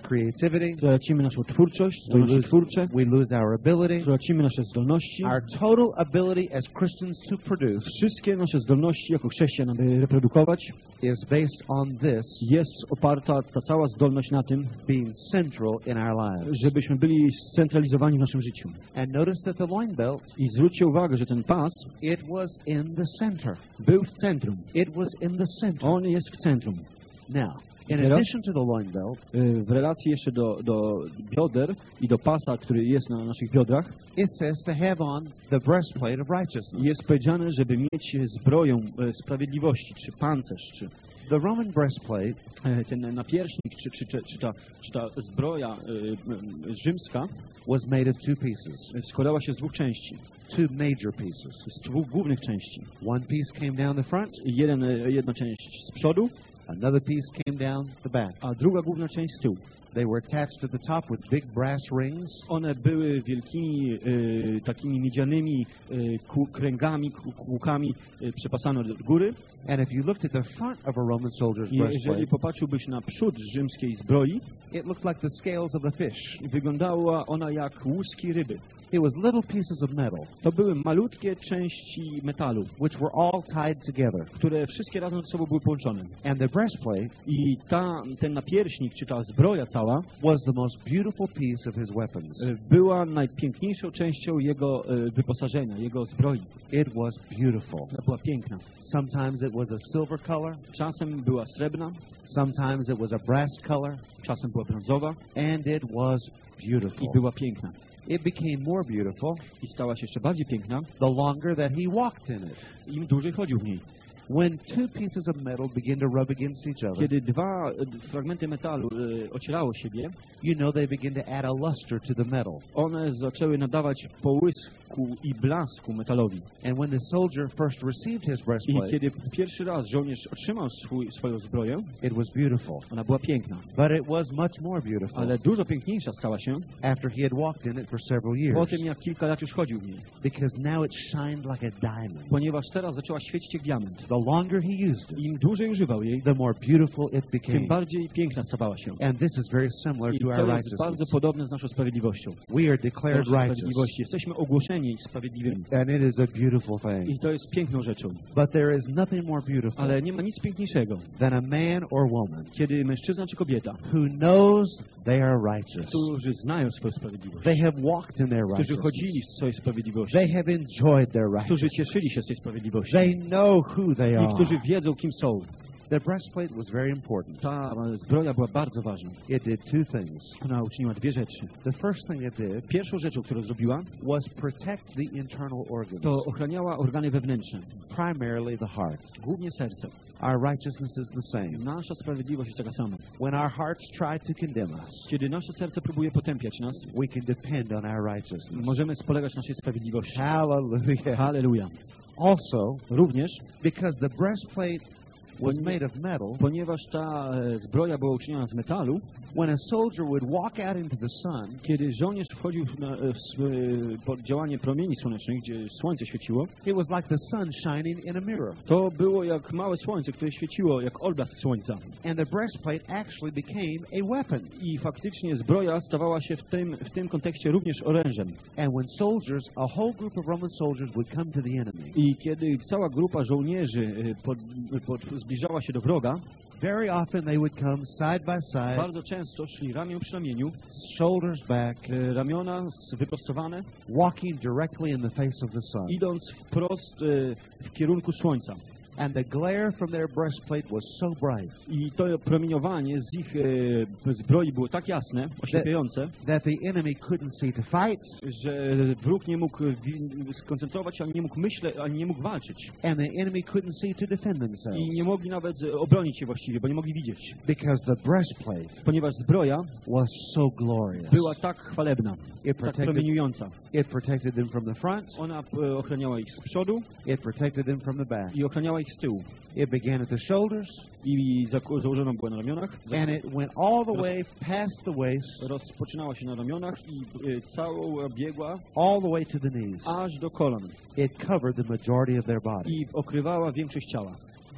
B: creativity.
A: Tracimy naszą twórczość,
B: We
A: zdolności
B: lose,
A: twórcze.
B: we lose our ability.
A: Tracimy nasze zdolności.
B: Our total ability as Christians to produce
A: Wszystkie nasze zdolności jako chrześcijan, aby reprodukować,
B: is based on this
A: jest oparta ta cała zdolność na tym,
B: being central in our lives.
A: żebyśmy byli scentralizowani w naszym życiu.
B: And notice that the loin belt,
A: I zwróćcie uwagę, że ten pas
B: it was in the center.
A: był w centrum.
B: It was in the center.
A: On jest w centrum.
B: Now, in
A: Teraz?
B: addition to the loin belt,
A: Y, W relacji jeszcze do, do bioder i do pasa, który jest na naszych biodrach,
B: it says to have on the breastplate of righteousness.
A: jest powiedziane, żeby mieć zbroję e, sprawiedliwości, czy pancerz, czy
B: The Roman breastplate
A: e, ten napierśnik, czy, czy, czy, czy, ta, czy ta zbroja e, e, rzymska
B: was made of two pieces,
A: e, składała się z dwóch części,
B: two major pieces.
A: z dwóch głównych części.
B: One piece came down the front,
A: Jeden, e, jedna część z przodu,
B: another piece came down the back.
A: a druga główna część z tyłu.
B: They were attached at the top with big brass rings,
A: One były wielkimi e, takimi miedzianymi e, kół, kręgami, kół, kółkami e, przepasane od góry.
B: and if you looked at the front of a Roman soldier's
A: I jeżeli
B: breastplate,
A: popatrzyłbyś na przód rzymskiej zbroi,
B: it looked like the scales of a fish.
A: wyglądała ona jak łuski ryby.
B: It was little pieces of metal,
A: To były malutkie części metalu,
B: which were all tied together.
A: które wszystkie razem ze sobą były połączone.
B: And the breastplate
A: I ta, ten napierśnik, czy ta zbroja cała,
B: was the most beautiful piece of his weapons.
A: e, była najpiękniejszą częścią jego e, wyposażenia, jego zbroi.
B: It was beautiful.
A: Ona była piękna.
B: Sometimes it was a silver color,
A: Czasem była srebrna,
B: sometimes it was a brass color,
A: czasem była brązowa
B: and it was
A: i
B: beautiful.
A: była piękna.
B: It became more beautiful
A: I stała się jeszcze bardziej piękna,
B: the longer that he walked in it.
A: im dłużej chodził w niej.
B: When two pieces of metal begin to rub against each other,
A: Kiedy dwa e, fragmenty metalu e, ocierało siebie,
B: you know they begin to add a luster to the metal.
A: one zaczęły nadawać połysku i blasku metalowi.
B: And when the soldier first received his
A: I
B: breastplate,
A: kiedy pierwszy raz żołnierz otrzymał swój, swoją zbroję,
B: it was beautiful.
A: ona była piękna.
B: But it was much more beautiful
A: Ale dużo piękniejsza stała się
B: after he had walked in it for several
A: po
B: years,
A: tym, jak kilka lat już chodził w niej.
B: because now it shined like a diamond.
A: Ponieważ teraz zaczęła świecić jak diament.
B: The longer he used it,
A: Im dłużej używał jej,
B: the more beautiful it
A: tym
B: became.
A: bardziej piękna stawała się.
B: And this is very similar
A: I
B: to our
A: to jest
B: righteousness.
A: bardzo podobne z naszą sprawiedliwością.
B: We are
A: Do
B: declared
A: naszej
B: righteous,
A: sprawiedliwości. Jesteśmy ogłoszeni sprawiedliwymi.
B: and it is a beautiful thing.
A: I to jest piękną rzeczą.
B: But there is nothing more beautiful
A: Ale nie ma nic piękniejszego,
B: than a man or woman
A: kiedy mężczyzna czy kobieta,
B: who knows they are righteous.
A: którzy znają swoją sprawiedliwość,
B: They have walked in their
A: którzy chodzili
B: righteousness.
A: w swojej sprawiedliwości,
B: They have enjoyed their
A: którzy
B: righteousness.
A: cieszyli się z tej sprawiedliwości
B: They know who they
A: i
B: are.
A: którzy wiedzą, kim są.
B: The breastplate was very important.
A: Ta zbroja była bardzo ważna.
B: It did two things.
A: Ona uczyniła dwie rzeczy.
B: The first thing it did
A: Pierwszą rzeczą, którą zrobiła,
B: was protect the internal organs,
A: to ochraniała organy wewnętrzne,
B: primarily the heart.
A: głównie serce.
B: Our righteousness is the same.
A: Nasza sprawiedliwość jest taka sama.
B: When our hearts try to condemn us,
A: Kiedy nasze serce próbuje potępiać nas,
B: we can depend on our righteousness.
A: możemy spolegać na naszej sprawiedliwości.
B: Hallelujah.
A: Halleluja.
B: Also,
A: Również,
B: because the breastplate was made of metal,
A: ponieważ ta e, zbroja była uczyniona z metalu,
B: when a soldier would walk out into the sun,
A: kiedy żołnierz wchodził na, e, w, s- e, pod działanie promieni słonecznych, gdzie słońce świeciło,
B: it was like the sun shining in a mirror.
A: to było jak małe słońce, które świeciło jak odblask słońca.
B: And the breastplate actually became a weapon.
A: I faktycznie zbroja stawała się w tym, w tym kontekście również orężem.
B: And when soldiers, a whole group of Roman soldiers would come to the enemy,
A: I kiedy cała grupa żołnierzy e, pod, pod, zbliżała się do wroga,
B: very often they would come side by side,
A: bardzo często szli ramię przy ramieniu,
B: shoulders back,
A: e, ramiona s- wyprostowane,
B: walking directly in the face of the sun.
A: idąc wprost e, w kierunku słońca.
B: And the glare from their breastplate was so bright
A: I to promieniowanie z ich e, zbroi było tak jasne, oślepiające,
B: that the enemy couldn't see to fight,
A: że wróg nie mógł wi- skoncentrować, ani nie mógł myśleć, ani nie mógł walczyć.
B: and the enemy couldn't see to defend
A: I
B: themselves,
A: nie mogli nawet e, obronić się właściwie, bo nie mogli widzieć.
B: because the breastplate
A: Ponieważ zbroja
B: was so glorious.
A: była tak chwalebna,
B: It
A: tak
B: protected,
A: promieniująca.
B: it protected them from the front,
A: Ona e, ochraniała ich z przodu
B: it protected them from the back.
A: i ochraniała ich z tyłu.
B: It began at the shoulders,
A: I zaku- założona była na ramionach.
B: and it went all the way past the waist,
A: Rozpoczynała się na ramionach i e, całą biegła
B: all the way to the knees.
A: aż do kolan
B: It covered the majority of their body.
A: i okrywała większość ciała.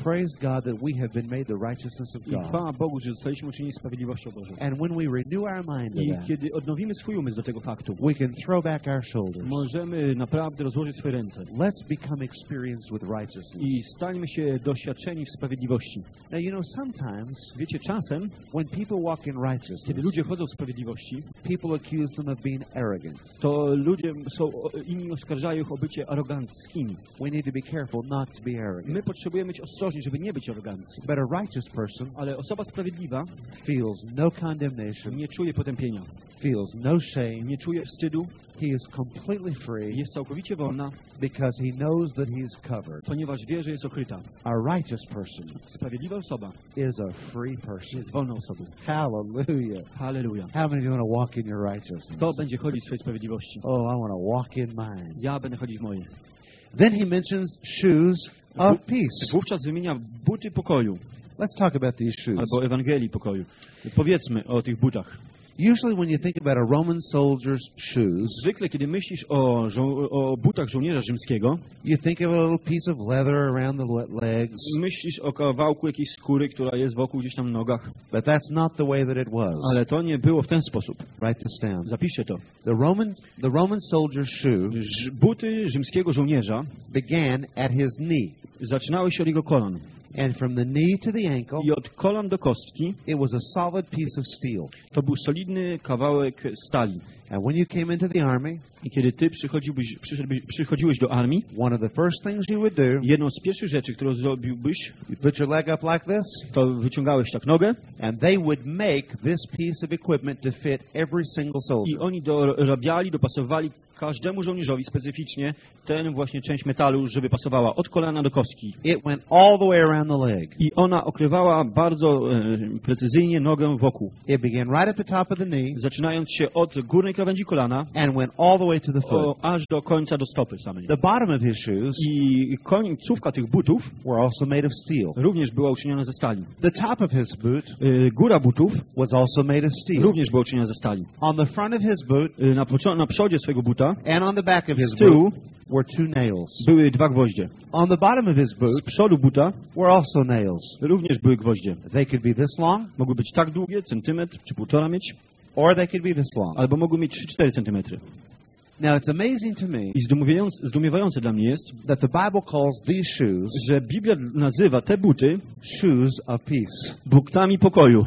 B: praise God that we have been made the righteousness of
A: I
B: God.
A: chwała Bogu, że zostaliśmy uczynieni sprawiedliwością Bożą.
B: And when we renew our mind to
A: I
B: that,
A: kiedy odnowimy swój umysł do tego faktu,
B: we can throw back our shoulders.
A: możemy naprawdę rozłożyć swoje ręce
B: Let's become experienced with righteousness.
A: i stańmy się doświadczeni w sprawiedliwości.
B: Now, you know, sometimes
A: Wiecie, czasem,
B: when people walk in
A: kiedy
B: righteousness,
A: ludzie chodzą w sprawiedliwości,
B: people accuse them of being arrogant.
A: to ludzie są, inni oskarżają ich o bycie aroganckimi.
B: We need to be careful not to be arrogant.
A: My potrzebujemy być ostrożni, żeby nie być aroganccy.
B: But a righteous person
A: Ale osoba sprawiedliwa
B: feels no condemnation,
A: nie czuje potępienia,
B: feels no shame.
A: nie czuje wstydu,
B: He is completely free
A: jest całkowicie wolna,
B: because he knows that he is covered.
A: ponieważ wie, że jest okryta.
B: A righteous person
A: Sprawiedliwa osoba
B: is a free person.
A: jest wolną osobą.
B: Hallelujah.
A: Halleluja.
B: How many of you want to walk in your righteousness?
A: Kto będzie chodzić w swojej sprawiedliwości?
B: Oh, I want to walk in mine.
A: Ja będę chodzić w mojej.
B: Then he mentions shoes of peace.
A: Wówczas wymienia buty pokoju,
B: Let's talk about these shoes.
A: albo Ewangelii pokoju. Powiedzmy o tych butach.
B: Usually when you think about a Roman soldier's shoes,
A: Zwykle, kiedy myślisz o, żo- o butach żołnierza rzymskiego,
B: you think of a little piece of leather around the le- legs,
A: myślisz o kawałku jakiejś skóry, która jest wokół gdzieś tam nogach,
B: but that's not the way that it was.
A: ale to nie było w ten sposób.
B: Write this down.
A: Zapiszcie to.
B: The Roman, the Roman soldier's shoe
A: Ż- Buty rzymskiego żołnierza
B: began at his knee,
A: zaczynały się od jego kolan.
B: and from the knee to the ankle,
A: I od kolan do kostki
B: it was a solid piece of steel.
A: to był solidny kawałek stali.
B: And when you came into the army,
A: I kiedy ty przychodziłbyś, przyszedłbyś, przychodziłeś do armii,
B: one of the first things you would do,
A: jedną z pierwszych rzeczy, którą zrobiłbyś,
B: you put your leg up like this,
A: to wyciągałeś tak nogę
B: and they would make this piece of equipment to fit every single
A: i
B: soldier.
A: oni dorabiali, dopasowali każdemu żołnierzowi specyficznie tę właśnie część metalu, żeby pasowała od kolana do kostki.
B: It went all the way around the leg.
A: I ona okrywała bardzo e, precyzyjnie nogę wokół,
B: It began right at the top of the knee
A: zaczynając się od górnej krawędzi kolana
B: and went all the way to the foot.
A: o, aż do końca, do stopy samej.
B: The bottom of his shoes
A: I końcówka tych butów
B: were also made of steel.
A: również była uczyniona ze stali.
B: The top of his boot
A: E, góra butów
B: was also made of steel.
A: również była uczyniona ze stali.
B: On the front of his boot
A: E, na, pocio- na przodzie swojego buta
B: and on the back of his
A: z tyłu
B: boot were two nails.
A: były dwa gwoździe.
B: On the bottom of his
A: Z
B: boot
A: przodu buta
B: were also nails.
A: również były gwoździe.
B: They could be this long,
A: Mogły być tak długie, centymetr czy półtora mieć,
B: or they could be this long.
A: albo mogły mieć trzy cztery centymetry.
B: Now, it's amazing to me
A: I zdumiewające, zdumiewające dla mnie jest,
B: that the Bible calls these shoes
A: że Biblia nazywa te buty
B: shoes of peace
A: butami pokoju.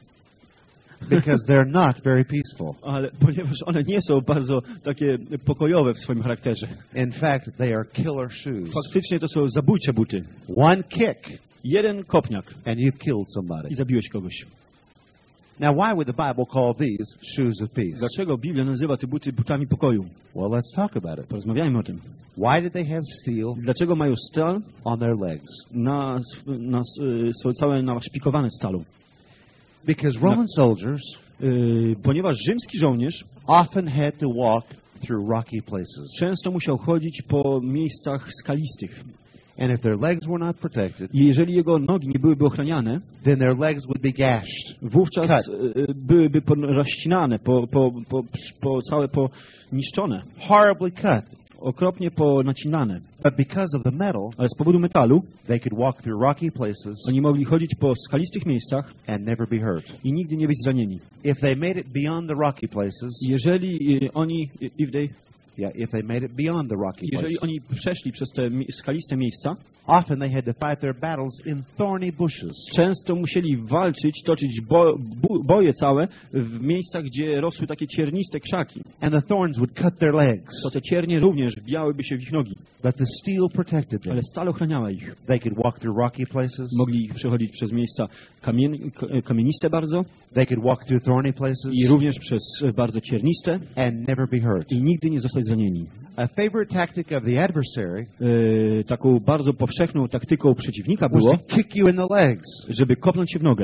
B: because they're not very peaceful.
A: Ale ponieważ one nie są bardzo takie pokojowe w swoim charakterze.
B: In fact, they are killer shoes.
A: Faktycznie to są zabójcze buty.
B: One kick
A: Jeden kopniak
B: and you've killed
A: i
B: somebody.
A: zabiłeś kogoś.
B: Now, why would the Bible call these shoes of peace?
A: Dlaczego Biblia nazywa te buty butami pokoju?
B: Well, let's talk about it.
A: Porozmawiajmy o tym.
B: Why did they have steel
A: Dlaczego mają stal
B: on their legs?
A: na, na, są całe naszpikowane stalą?
B: Because Roman soldiers
A: Yy, ponieważ rzymski żołnierz
B: often had to walk through rocky places.
A: często musiał chodzić po miejscach skalistych.
B: And if their legs were not protected,
A: I jeżeli jego nogi nie byłyby ochraniane,
B: then their legs would be gashed.
A: wówczas
B: Cut.
A: yy, byłyby po- rozcinane, po, po, po, po całe poniszczone,
B: Horribly cut.
A: okropnie ponacinane.
B: But because of the metal,
A: Ale z powodu metalu
B: they could walk through rocky places
A: oni mogli chodzić po skalistych miejscach
B: and never be hurt.
A: i nigdy nie być zranieni.
B: If they made it beyond the rocky places,
A: Jeżeli yy, oni, if they,
B: yeah, if they made it beyond the rocky
A: jeżeli
B: places,
A: oni przeszli przez te mi- skaliste miejsca,
B: often they had to fight their battles in thorny bushes.
A: często musieli walczyć, toczyć bo, bu, boje całe w miejscach, gdzie rosły takie cierniste krzaki.
B: And the thorns would cut their legs.
A: To te ciernie również wbijałyby się w ich nogi,
B: But the steel protected them.
A: ale stale ochraniała ich.
B: They could walk through rocky places.
A: Mogli przechodzić przez miejsca kamien, k- kamieniste bardzo
B: They could walk through thorny places
A: i również przez bardzo cierniste
B: and never be hurt.
A: i nigdy nie zostać zranieni.
B: A favorite tactic of the adversary
A: E, taką bardzo powszechną taktyką przeciwnika
B: was
A: było,
B: to kick you in the legs.
A: żeby kopnąć się w nogę.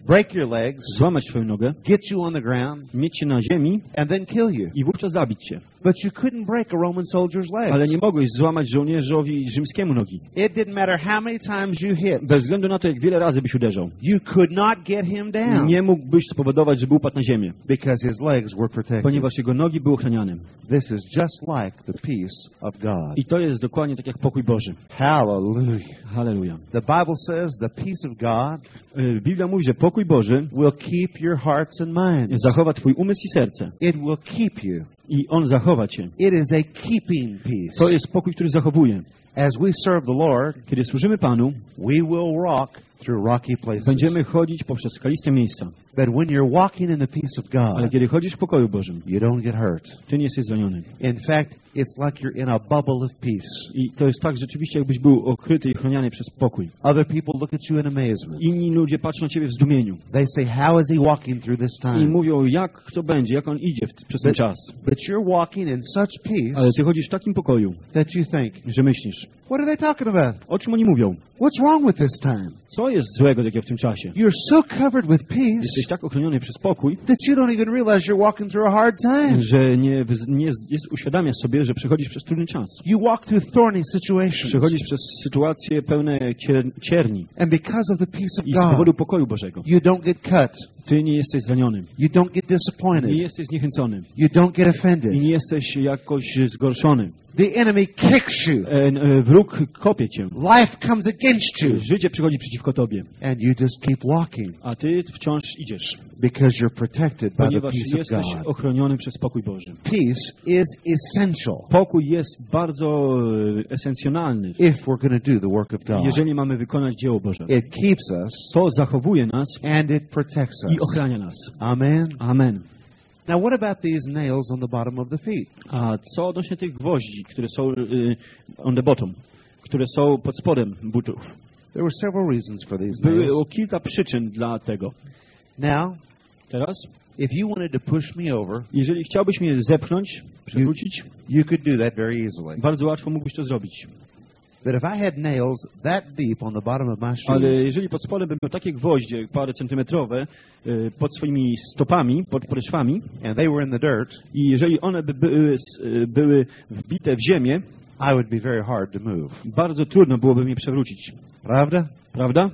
B: break your legs,
A: złamać twoją nogę,
B: get you on the ground,
A: mieć cię na ziemi
B: and then kill you.
A: i wówczas zabić cię.
B: But you couldn't break a Roman soldier's legs.
A: Ale nie mogłeś złamać żołnierzowi rzymskiemu nogi.
B: It didn't matter how many times you hit.
A: Bez względu na to, jak wiele razy byś uderzał.
B: You could not get him down.
A: Nie mógłbyś spowodować, żeby upadł na ziemię,
B: because his legs were protected.
A: ponieważ jego nogi były ochraniane.
B: This is just like the peace of God.
A: I to jest dokładnie tak jak pokój Boży.
B: Hallelujah.
A: Halleluja.
B: The Bible says the peace of God
A: Y, Biblia mówi, że pokój Boży
B: will keep your hearts and minds.
A: zachowa twój umysł i serce.
B: It will keep you.
A: I On zachowa cię.
B: It is a keeping peace.
A: To jest pokój, który zachowuje.
B: As we serve the Lord,
A: Kiedy służymy Panu,
B: we will walk through rocky places.
A: będziemy chodzić poprzez skaliste miejsca.
B: But when you're walking in the peace of
A: Ale
B: God,
A: kiedy chodzisz w pokoju Bożym,
B: you don't get hurt.
A: ty nie jesteś zraniony.
B: In fact, it's like you're in a bubble of peace.
A: I to jest tak rzeczywiście, jakbyś był okryty i chroniony przez pokój.
B: Other people look at you in amazement.
A: Inni ludzie patrzą na ciebie w zdumieniu
B: They say, how is he walking through this
A: i
B: time?
A: mówią, jak to będzie, jak on idzie w, przez ten
B: But,
A: czas.
B: but you're walking in such peace
A: Ale ty chodzisz w takim pokoju,
B: that you think,
A: że myślisz,
B: what are they talking about?
A: o czym oni mówią?
B: What's wrong with this time?
A: Co jest złego takiego w tym czasie?
B: You're so covered with peace
A: Jesteś tak ochroniony przez pokój,
B: that you don't even realize you're walking through a hard time.
A: że nie, nie jest, uświadamiasz sobie, że przechodzisz przez trudny czas.
B: You walk through thorny situations.
A: Przechodzisz przez sytuacje pełne cier, cierni
B: And because of the peace of
A: i z powodu
B: God,
A: pokoju Bożego.
B: you don't get cut.
A: Ty nie jesteś zraniony,
B: You don't get disappointed.
A: nie jesteś zniechęcony
B: You don't get
A: i
B: offended.
A: nie jesteś jakoś zgorszony.
B: The enemy kicks you.
A: E, e, wróg kopie cię.
B: Life comes against you.
A: Życie przychodzi przeciwko tobie,
B: And you just keep walking
A: a ty wciąż idziesz,
B: because you're protected by the
A: ponieważ
B: peace of
A: jesteś
B: God.
A: ochroniony przez pokój Boży.
B: Peace is essential
A: Pokój jest bardzo e, esencjonalny,
B: if we're going to do the work of God.
A: jeżeli mamy wykonać dzieło Boże.
B: It keeps us
A: To zachowuje nas
B: and it protects
A: i
B: us.
A: ochrania nas.
B: Amen.
A: Amen.
B: Now, what about these nails on the bottom of the feet?
A: A co odnośnie tych gwoździ, które są y, on the bottom, które są pod spodem butów?
B: There were several reasons for these
A: Było
B: nails.
A: kilka przyczyn dla tego.
B: Now,
A: Teraz,
B: if you wanted to push me over,
A: jeżeli chciałbyś mnie zepchnąć, przewrócić,
B: you could do that very easily.
A: bardzo łatwo mógłbyś to zrobić.
B: But if I had nails that deep on the bottom of my
A: Ale
B: shoes,
A: jeżeli pod spodem bym miał takie gwoździe, parę centymetrowe, y, pod swoimi stopami, pod podeszwami,
B: and they were in the dirt,
A: i jeżeli one by były, s- y, były wbite w ziemię,
B: I would be very hard to move.
A: bardzo trudno byłoby mnie przewrócić.
B: Prawda?
A: Prawda?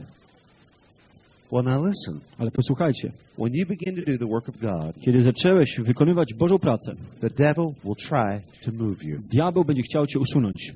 B: Well, now listen.
A: Ale posłuchajcie,
B: When you begin to do the work of God,
A: kiedy zacząłeś wykonywać Bożą pracę,
B: the devil will try to move you.
A: diabeł będzie chciał cię usunąć.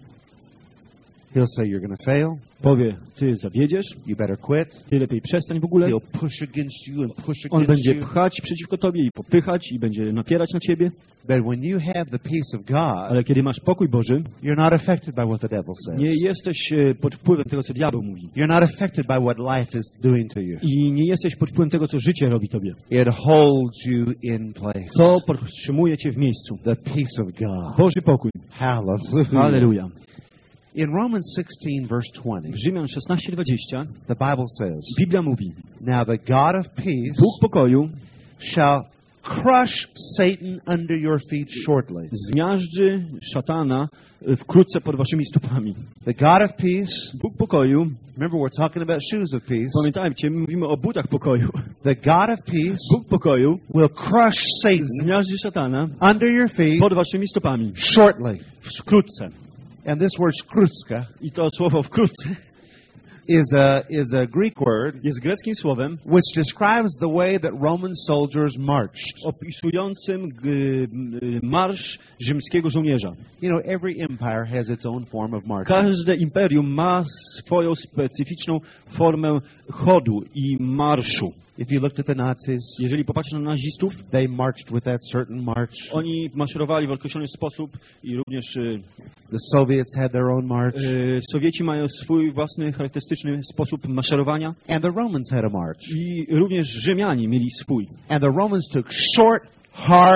B: He'll say you're going to fail.
A: Powie, ty zawiedziesz,
B: You better quit.
A: ty lepiej przestań w ogóle.
B: He'll push against you and push
A: On
B: against
A: będzie
B: you.
A: pchać przeciwko tobie i popychać i będzie napierać na ciebie.
B: But when you have the peace of God,
A: Ale kiedy masz pokój Boży,
B: you're not affected by what the devil
A: nie
B: says.
A: jesteś e, pod wpływem tego, co diabeł mówi.
B: You're not affected by what life is doing to you.
A: I nie jesteś pod wpływem tego, co życie robi tobie.
B: It holds you in place.
A: To podtrzymuje cię w miejscu.
B: The peace of God.
A: Boży pokój.
B: Hallelujah.
A: Halleluja.
B: In Romans sixteen, verse twenty,
A: W Rzymian szesnaście dwadzieścia
B: the Bible says,
A: Biblia mówi:
B: now the God of peace
A: Bóg pokoju
B: shall crush Satan under your feet shortly.
A: zmiażdży szatana e, wkrótce pod waszymi stopami.
B: The God of peace,
A: Bóg pokoju,
B: remember we're talking about shoes of peace.
A: pamiętajcie, mówimy o butach pokoju.
B: The God of peace
A: Bóg pokoju
B: will crush Satan
A: zmiażdży szatana
B: under your feet
A: pod waszymi stopami.
B: shortly.
A: Wkrótce.
B: And this word skruska
A: I to słowo wkrótce
B: is a, is a Greek word
A: jest greckim słowem
B: which describes the way that Roman soldiers marched.
A: opisującym g, m, marsz rzymskiego żołnierza.
B: You know, every empire has its own form of marching.
A: Każde imperium ma swoją specyficzną formę chodu i marszu.
B: If you looked at the Nazis,
A: Jeżeli popatrzysz na nazistów,
B: they marched with that certain march.
A: oni maszerowali w określony sposób i również y,
B: The Soviets had their own march.
A: y, Sowieci mają swój własny charakterystyczny sposób maszerowania
B: And the Romans had a march.
A: i również Rzymianie mieli swój.
B: And the Romans took short, hard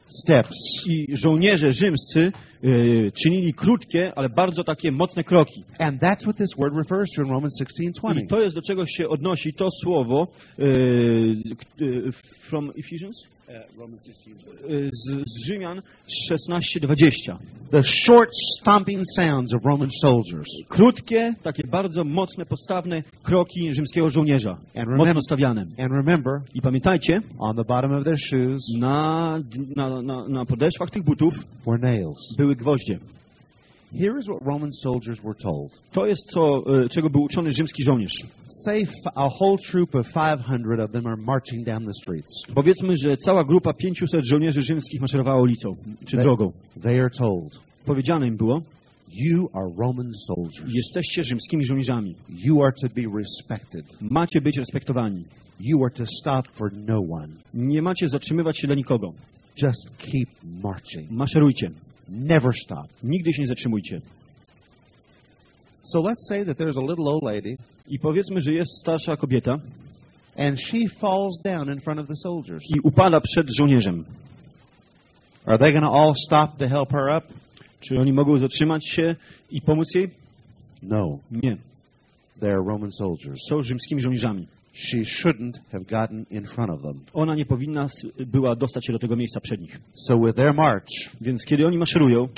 B: steps.
A: I żołnierze rzymscy y, czynili krótkie, ale bardzo takie mocne kroki.
B: And that's what this word refers to in Romans sixteen twenty.
A: I to jest do czego się odnosi to słowo y, y, from Ephesians? Y, z, z Rzymian szesnaście dwadzieścia.
B: The short stomping sounds of Roman soldiers.
A: Krótkie, takie bardzo mocne, postawne kroki rzymskiego żołnierza.
B: And remember,
A: Mocno stawiane.
B: and remember,
A: I pamiętajcie,
B: on the bottom of their shoes
A: na, na, na, na podeszwach tych butów
B: were nails.
A: były gwoździe.
B: Here is what Roman soldiers were told.
A: To jest co, y, czego był uczony rzymski żołnierz.
B: Say f- a whole troop of five hundred of them are marching down the streets.
A: Powiedzmy, że cała grupa pięciuset żołnierzy rzymskich maszerowała ulicą, czy
B: They-
A: drogą.
B: They are told,
A: Powiedziane im było,
B: you are Roman soldiers.
A: jesteście rzymskimi żołnierzami.
B: You are to be respected.
A: Macie być respektowani.
B: You are to stop for no one.
A: Nie macie zatrzymywać się dla nikogo.
B: Just keep marching.
A: Maszerujcie.
B: Never stop.
A: Nigdy się nie zatrzymujcie.
B: So let's say that there's a little old lady
A: I powiedzmy, że jest starsza kobieta
B: and she falls down in front of the soldiers.
A: i upada przed żołnierzem.
B: Are they going to all stop to help her up?
A: Czy oni mogą zatrzymać się i pomóc jej?
B: No.
A: Nie.
B: They're Roman soldiers.
A: Są rzymskimi żołnierzami.
B: She shouldn't have gotten in front of them.
A: Ona nie powinna s- była dostać się do tego miejsca przed nich.
B: So with their march,
A: Więc kiedy oni maszerują,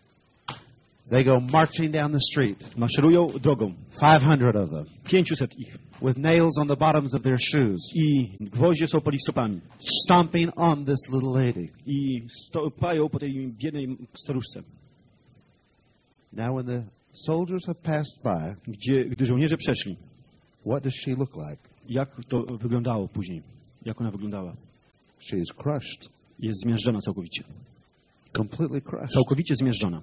B: they go marching down the street,
A: maszerują drogą.
B: five hundred of them,
A: pięciuset ich.
B: with nails on the bottoms of their shoes,
A: I gwoździe są pod ich stopami.
B: stomping on this little lady.
A: I stopają po tej biednej staruszce.
B: Now when the soldiers have passed by,
A: Gdzie, gdy żołnierze przeszli,
B: what does she look like?
A: jak to wyglądało później? Jak ona wyglądała?
B: She is crushed,
A: Jest zmiażdżona całkowicie.
B: completely crushed.
A: Całkowicie zmiażdżona.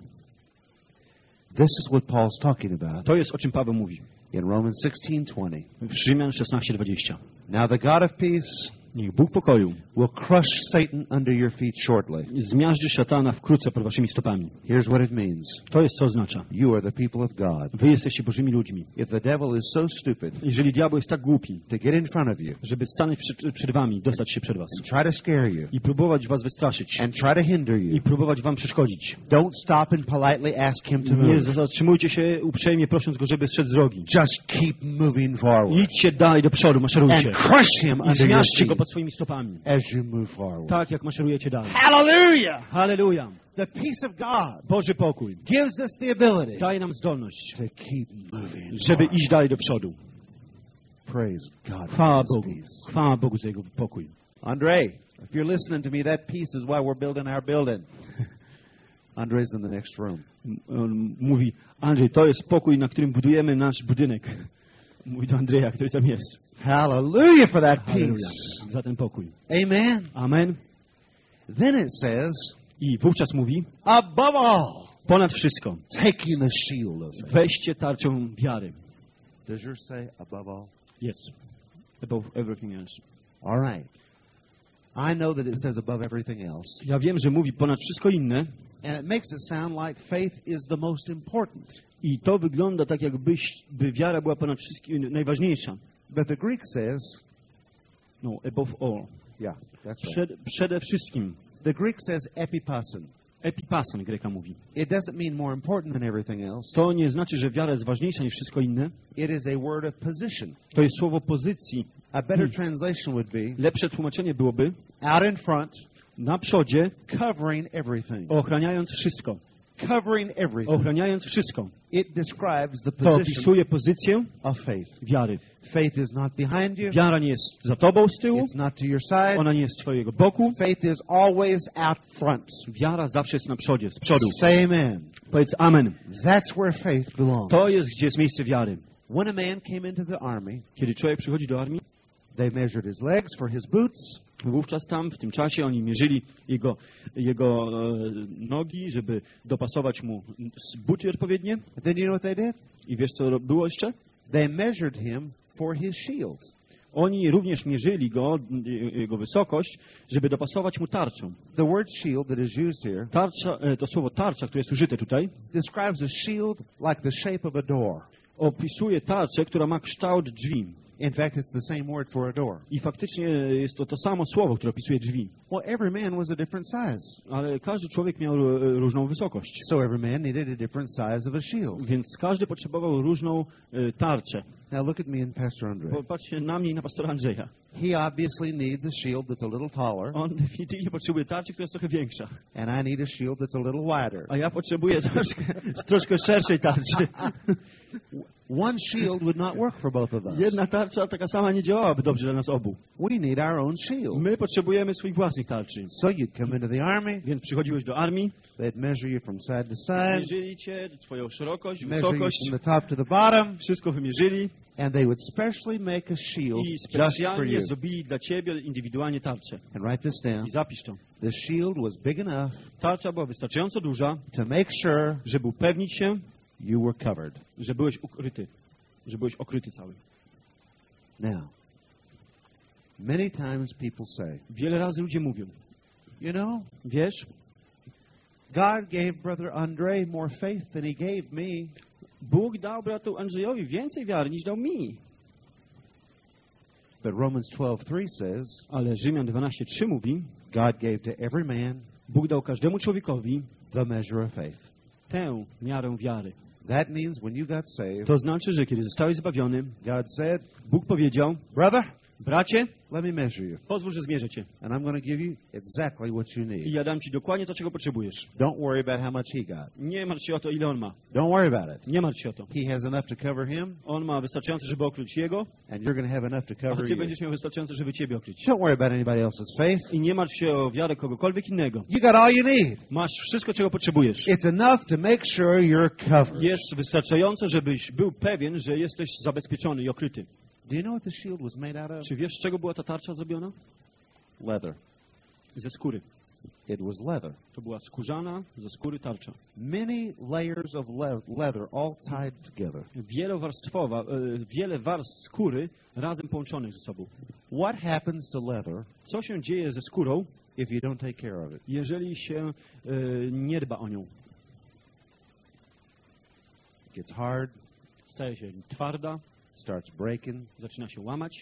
B: This is what Paul's talking about
A: To jest, o czym Paweł mówi.
B: in Romans sixteen twenty.
A: W Rzymian szesnaście dwadzieścia.
B: Now the God of peace
A: Niech Bóg pokoju
B: will crush Satan under your feet shortly.
A: zmiażdży szatana wkrótce pod waszymi stopami.
B: Here's what it means.
A: To jest, co oznacza.
B: You are the people of God.
A: Wy jesteście Bożymi ludźmi.
B: If the devil is so stupid
A: Jeżeli diabeł jest tak głupi,
B: to get in front of you
A: żeby stanąć przed, przed wami, dostać się przed was
B: and try to scare you
A: i próbować was wystraszyć
B: and try to hinder you,
A: i próbować wam przeszkodzić,
B: don't stop and politely ask him to
A: nie
B: move.
A: zatrzymujcie się uprzejmie, prosząc go, żeby zszedł z drogi.
B: Just keep moving forward
A: Idźcie dalej do przodu,
B: and
A: maszerujcie
B: crush him
A: i
B: under your
A: zmiażdżcie go
B: feet
A: pod swoimi stopami.
B: as you move forward.
A: Tak jak maszerujecie dalej.
B: Hallelujah!
A: Halleluja!
B: The peace of God
A: Boży pokój
B: gives us the ability
A: daje nam zdolność,
B: to keep moving
A: żeby
B: forward.
A: iść dalej do przodu.
B: Praise God
A: Chwała
B: for His
A: Bogu.
B: peace.
A: Chwała Bogu za Jego pokój.
B: Andre, if you're listening to me, that peace is why we're building our building. Andre's in the next room.
A: M- on mówi, Andrzej, to jest pokój, na którym budujemy nasz budynek. Mówi do Andrzeja, który tam jest.
B: Hallelujah for that
A: Halleluja.
B: peace.
A: Za ten pokój.
B: Amen.
A: Amen.
B: Then it says,
A: I wówczas mówi,
B: above all,
A: ponad wszystko,
B: taking the shield of faith.
A: weźcie tarczą wiary.
B: Does yours say above all?
A: Yes. Above everything else.
B: All right. I know that it says above everything else.
A: Ja wiem, że mówi ponad wszystko inne
B: And it makes it sound like faith is the most important.
A: i to wygląda tak, jakbyś, by wiara była ponad wszystkim najważniejsza.
B: But the Greek says,
A: No, above all.
B: yeah, that's right.
A: Przed, przede wszystkim.
B: The Greek says epipason.
A: Epipason Greka mówi.
B: It doesn't mean more important than everything else.
A: To nie znaczy, że wiara jest ważniejsza niż wszystko inne.
B: It is a word of position.
A: To jest słowo pozycji.
B: A better translation would be
A: Lepsze tłumaczenie byłoby
B: out in front,
A: na przodzie,
B: covering everything.
A: ochraniając wszystko.
B: Covering everything.
A: Ochraniając wszystko.
B: It describes the
A: To
B: position
A: opisuje pozycję
B: of faith.
A: wiary.
B: Faith is not behind you.
A: Wiara nie jest za tobą z tyłu,
B: It's not to your side.
A: ona nie jest z twojego boku.
B: Faith is always out front.
A: Wiara zawsze jest na przodzie, z przodu.
B: Say amen.
A: Powiedz amen.
B: That's where faith belongs.
A: To jest, gdzie jest miejsce wiary.
B: When a man came into the army,
A: Kiedy człowiek przychodzi do armii,
B: they measured his legs for his boots.
A: wówczas tam, w tym czasie, oni mierzyli jego, jego e, nogi, żeby dopasować mu s- buty odpowiednie.
B: And then you know what they did?
A: I wiesz, co ro- było jeszcze?
B: They measured him for his shield.
A: Oni również mierzyli go, e, jego wysokość, żeby dopasować mu tarczę.
B: The word shield that is used here
A: Tarcza, e, to słowo tarcza, które jest użyte tutaj,
B: describes a shield like the shape of a door.
A: opisuje tarczę, która ma kształt drzwi.
B: In fact, it's the same word for a door.
A: I faktycznie jest to to samo słowo, które opisuje drzwi.
B: Well, every man was a different size.
A: Ale każdy człowiek miał e, różną wysokość.
B: So every man needed a different size of a shield.
A: Więc każdy potrzebował różną e, tarczę.
B: Now look at me and Pastor Andre.
A: Popatrzcie na mnie i na pastora Andrzeja.
B: He obviously needs a shield that's a little taller,
A: On definitywnie potrzebuje tarczy, która jest trochę większa.
B: and I need a shield that's a little wider.
A: A ja potrzebuję troszkę, troszkę szerszej tarczy.
B: One shield would not work for both of us.
A: Jedna tarcza taka sama nie działałaby dobrze dla nas obu.
B: We need our own shield.
A: My potrzebujemy swoich własnych tarczy.
B: So you'd come into the army,
A: Więc przychodziłeś do armii,
B: they'd measure you from side to side,
A: zmierzyli cię, twoją szerokość,
B: measure you
A: wysokość,
B: from the top to the bottom,
A: wszystko wymierzyli
B: and they would specially make a shield
A: i
B: just for
A: specjalnie
B: you.
A: zrobili dla ciebie indywidualnie tarczę.
B: And write this down.
A: I zapisz to.
B: The shield was big enough
A: Tarcza była wystarczająco duża,
B: to make sure
A: żeby upewnić się,
B: you were covered.
A: że byłeś ukryty, że byłeś okryty cały.
B: Now, many times people say,
A: Wiele razy ludzie mówią,
B: you know,
A: wiesz,
B: God gave Brother Andre more faith than he gave me.
A: Bóg dał bratu Andrzejowi więcej wiary niż dał mi.
B: But Romans twelve three says,
A: Ale Rzymian dwanaście trzy mówi,
B: God gave to every man
A: Bóg dał każdemu człowiekowi
B: the measure of faith.
A: tę miarę wiary.
B: That means when you got saved,
A: To znaczy, że kiedy zostałeś zbawiony,
B: God said,
A: Bóg powiedział,
B: brother,
A: bracie,
B: let me measure you.
A: pozwól, że zmierzę cię.
B: And I'm going to give you exactly what you
A: I
B: need.
A: ja dam ci dokładnie to, czego potrzebujesz.
B: Don't worry about how much he got.
A: Nie martw się o to, ile on ma.
B: Don't worry about it.
A: Nie martw się o to.
B: He has enough to cover him,
A: On ma wystarczająco, żeby okryć jego,
B: and you're going to have enough to
A: a
B: cover
A: ty
B: you.
A: będziesz miał wystarczająco, żeby ciebie okryć.
B: Don't worry about anybody else's faith.
A: I nie martw się o wiarę kogokolwiek innego.
B: You got all you need.
A: Masz wszystko, czego potrzebujesz.
B: It's enough to make sure you're covered.
A: Jest wystarczająco, żebyś był pewien, że jesteś zabezpieczony i okryty.
B: Do you know what the shield was made out of?
A: Czy wiesz, z czego była ta tarcza zrobiona?
B: Leather.
A: Ze skóry.
B: It was leather.
A: To była skórzana, ze skóry tarcza.
B: Many layers of le leather all tied together.
A: Wielowarstwowa, e, wiele warstw skóry razem połączonych ze sobą.
B: What happens to leather
A: Co się dzieje ze skórą,
B: if you don't take care of it?
A: jeżeli się e, nie dba o nią?
B: It gets hard,
A: Staje się twarda,
B: starts breaking.
A: zaczyna się łamać.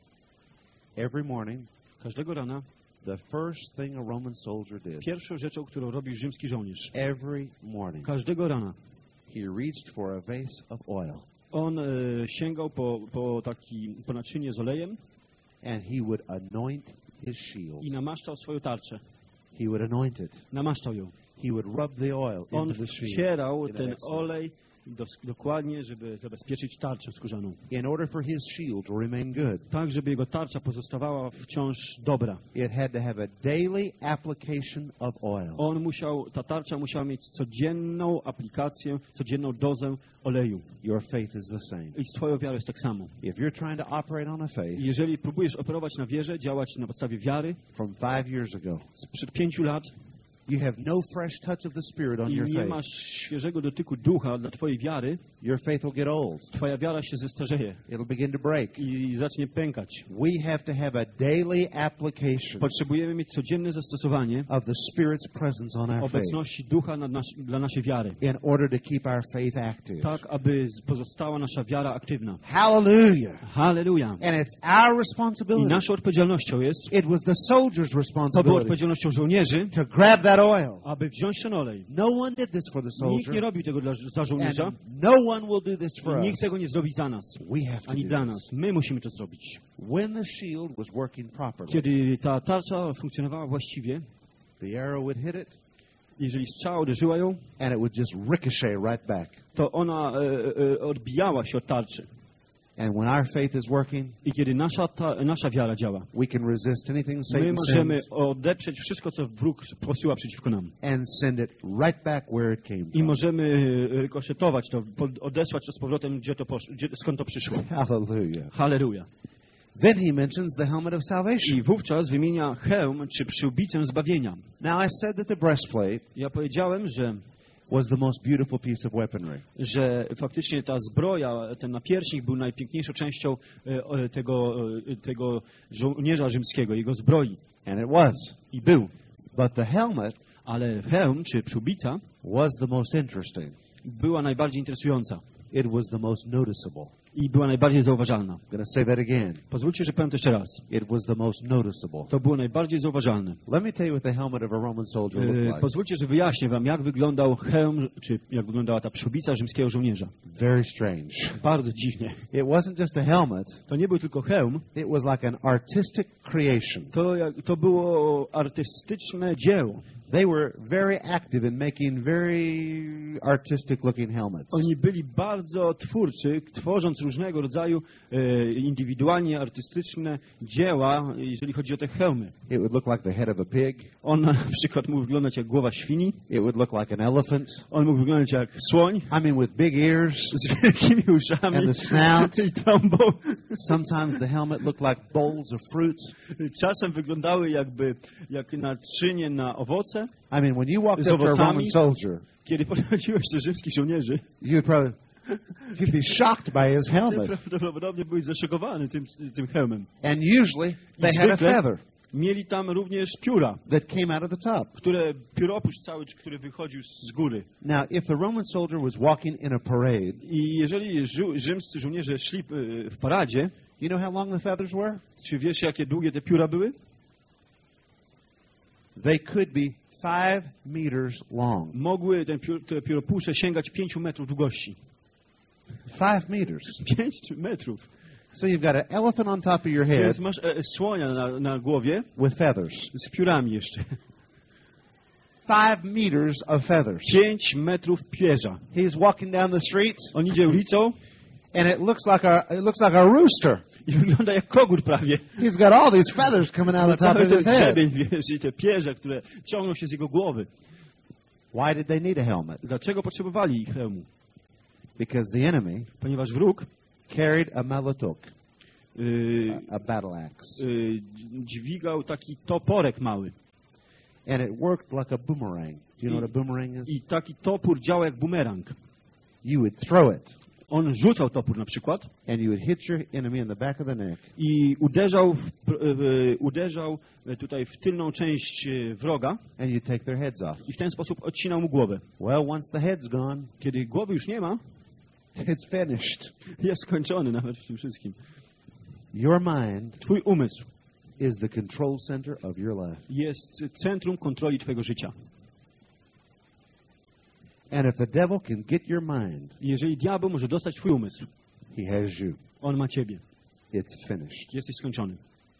B: Every morning,
A: Każdego rana
B: the first thing a Roman soldier did,
A: pierwszą rzeczą, którą robi rzymski żołnierz,
B: every morning,
A: każdego rana
B: he reached for a vase of oil,
A: on e, sięgał po, po, taki, po naczynie z olejem
B: and he would anoint his shield.
A: i namaszczał swoją tarczę.
B: He would anoint it.
A: Namaszczał ją.
B: He would rub the oil
A: On
B: into the shield.
A: wcierał
B: in
A: ten
B: an excellent-
A: olej dos, dokładnie, żeby zabezpieczyć tarczę skórzaną.
B: In order for his shield to remain good,
A: Tak, żeby jego tarcza pozostawała wciąż dobra.
B: it had to have a daily application of oil.
A: On musiał, ta tarcza musiała mieć codzienną aplikację, codzienną dozę oleju.
B: Your faith is the same.
A: I z twoją wiarą jest tak samo.
B: If you're trying to operate on a faith
A: I jeżeli próbujesz operować na wierze, działać na podstawie wiary,
B: from five years ago,
A: sprzed pięciu lat
B: you have no fresh touch of the Spirit on
A: i
B: your
A: nie
B: faith,
A: masz świeżego dotyku ducha dla twojej wiary,
B: your faith will get old.
A: twoja wiara się zestarzeje
B: It'll begin to break.
A: i zacznie pękać.
B: We have to have a daily application
A: Potrzebujemy mieć codzienne zastosowanie
B: of the Spirit's presence on our faith
A: obecności ducha nad nasz, dla naszej wiary,
B: in order to keep our faith active.
A: tak aby pozostała nasza wiara aktywna.
B: Hallelujah.
A: Halleluja.
B: And it's our
A: I
B: responsibility.
A: naszą odpowiedzialnością jest,
B: It was the soldier's
A: to było
B: responsibility
A: odpowiedzialnością żołnierzy,
B: to grab that oil.
A: aby wziąć ten olej.
B: No one did this for the
A: Nikt nie
B: soldier,
A: robił tego dla, za żołnierza
B: and no one will do this for
A: i
B: us.
A: nikt tego nie zrobi za nas,
B: We have to
A: ani
B: do
A: dla
B: this.
A: nas. My musimy to zrobić.
B: When the shield was working properly,
A: Kiedy ta tarcza funkcjonowała właściwie,
B: the arrow would hit it,
A: jeżeli strzała uderzyła ją,
B: and it would just ricochet right back.
A: to ona e, e, odbijała się od tarczy.
B: And when our faith is working,
A: I kiedy nasza, ta, nasza wiara działa,
B: we can resist anything
A: my
B: Satan
A: możemy
B: sends
A: odeprzeć wszystko, co wróg posyła przeciwko nam.
B: and send it right back where it came
A: I
B: from.
A: możemy rykoszetować to, po- odesłać to z powrotem, gdzie to posz, gdzie, skąd to przyszło.
B: Hallelujah.
A: Halleluja.
B: Then he mentions the helmet of salvation.
A: I wówczas wymienia hełm czy przyłbicę zbawienia.
B: Now I said that the breastplate
A: Ja powiedziałem, że,
B: was the most beautiful piece of weaponry.
A: że faktycznie ta zbroja, ten napierśnik był najpiękniejszą częścią e, e, tego, e, tego żołnierza rzymskiego, jego zbroi.
B: And it was.
A: I był.
B: But the helmet
A: Ale hełm czy przyłbica
B: was the most interesting.
A: była najbardziej interesująca.
B: It was the most noticeable.
A: i była najbardziej zauważalna.
B: I'm going to say that again.
A: Pozwólcie, że powiem to jeszcze raz.
B: It was the most noticeable.
A: To było najbardziej zauważalne.
B: Let me tell you what the helmet of a Roman soldier looked
A: E,
B: like.
A: pozwólcie, że wyjaśnię wam, jak wyglądał hełm, czy jak wyglądała ta przyłbica rzymskiego żołnierza.
B: Very strange.
A: Bardzo dziwnie.
B: It wasn't just a helmet.
A: To nie był tylko hełm,
B: It was like an artistic creation.
A: to, jak, to było artystyczne dzieło.
B: They were very active in making very artistic looking helmets.
A: Oni byli bardzo twórczy, tworząc różnego rodzaju e, indywidualnie artystyczne dzieła, jeżeli chodzi o te hełmy.
B: It would look like the head of a pig.
A: On na przykład mógł wyglądać jak głowa świni,
B: It would look like an elephant.
A: on mógł wyglądać jak słoń
B: I mean, with big ears.
A: z wielkimi uszami
B: And the snout.
A: i trąbą.
B: Sometimes the helmet looked like bowls of fruit.
A: Czasem wyglądały jakby jak naczynie na owoce.
B: I mean, when you walked
A: Z
B: up to a Roman
A: owocami.
B: soldier,
A: Kiedy podchodziłeś do rzymskich żołnierzy,
B: you'd probably you'd be shocked by his
A: ty
B: helmet.
A: prawdopodobnie byłeś zaszokowany tym, tym hełmem.
B: And usually they had a
A: zwykle-
B: feather
A: Mieli tam również pióra,
B: that came out of the top.
A: które pióropusz cały, który wychodził z góry.
B: Now, if the Roman soldier was walking in a parade,
A: I jeżeli żo- rzymscy żołnierze szli e, w paradzie,
B: you know how long the feathers were?
A: czy wiesz, jakie długie te pióra były?
B: They could be five meters long.
A: Mogły te, piór, te pióropusze sięgać pięciu metrów długości.
B: Five meters.
A: Pięć metrów.
B: So you've got an elephant on top of your head
A: Więc masz e, słonia na, na głowie
B: with feathers.
A: z piórami jeszcze.
B: Five meters of feathers.
A: Pięć metrów pierza.
B: He's walking down the street,
A: On idzie ulicą
B: and it looks like a it looks like a rooster.
A: i wygląda jak kogut prawie.
B: He's got all these feathers coming out
A: Ma
B: of the top
A: cały
B: of
A: ten
B: his head.
A: grzebień, wiesz, i te pierze, które ciągną się z jego głowy.
B: Why did they need a helmet?
A: Dlaczego potrzebowali ich hełmu?
B: Because the enemy
A: Ponieważ wróg
B: carried a malotuk,
A: yy,
B: a battle axe,
A: yy, dźwigał taki toporek mały.
B: and it worked like a boomerang. Do you know what a boomerang is?
A: I taki topór działa jak bumerang.
B: You would throw it,
A: On rzucał topór na przykład
B: and you would hit your enemy in the back of the neck,
A: i uderzał, w, yy, uderzał tutaj w tylną część yy, wroga
B: and you'd take their heads off.
A: i w ten sposób odcinał mu głowę.
B: Well, once the head's gone,
A: Kiedy głowy już nie ma,
B: it's finished.
A: jest skończony nawet w tym wszystkim.
B: Your mind
A: Twój umysł
B: is the control center of your life.
A: jest centrum kontroli twojego życia.
B: And if the devil can get your mind,
A: I jeżeli diabeł może dostać twój umysł,
B: he has you.
A: on ma ciebie.
B: It's finished.
A: Jesteś skończony.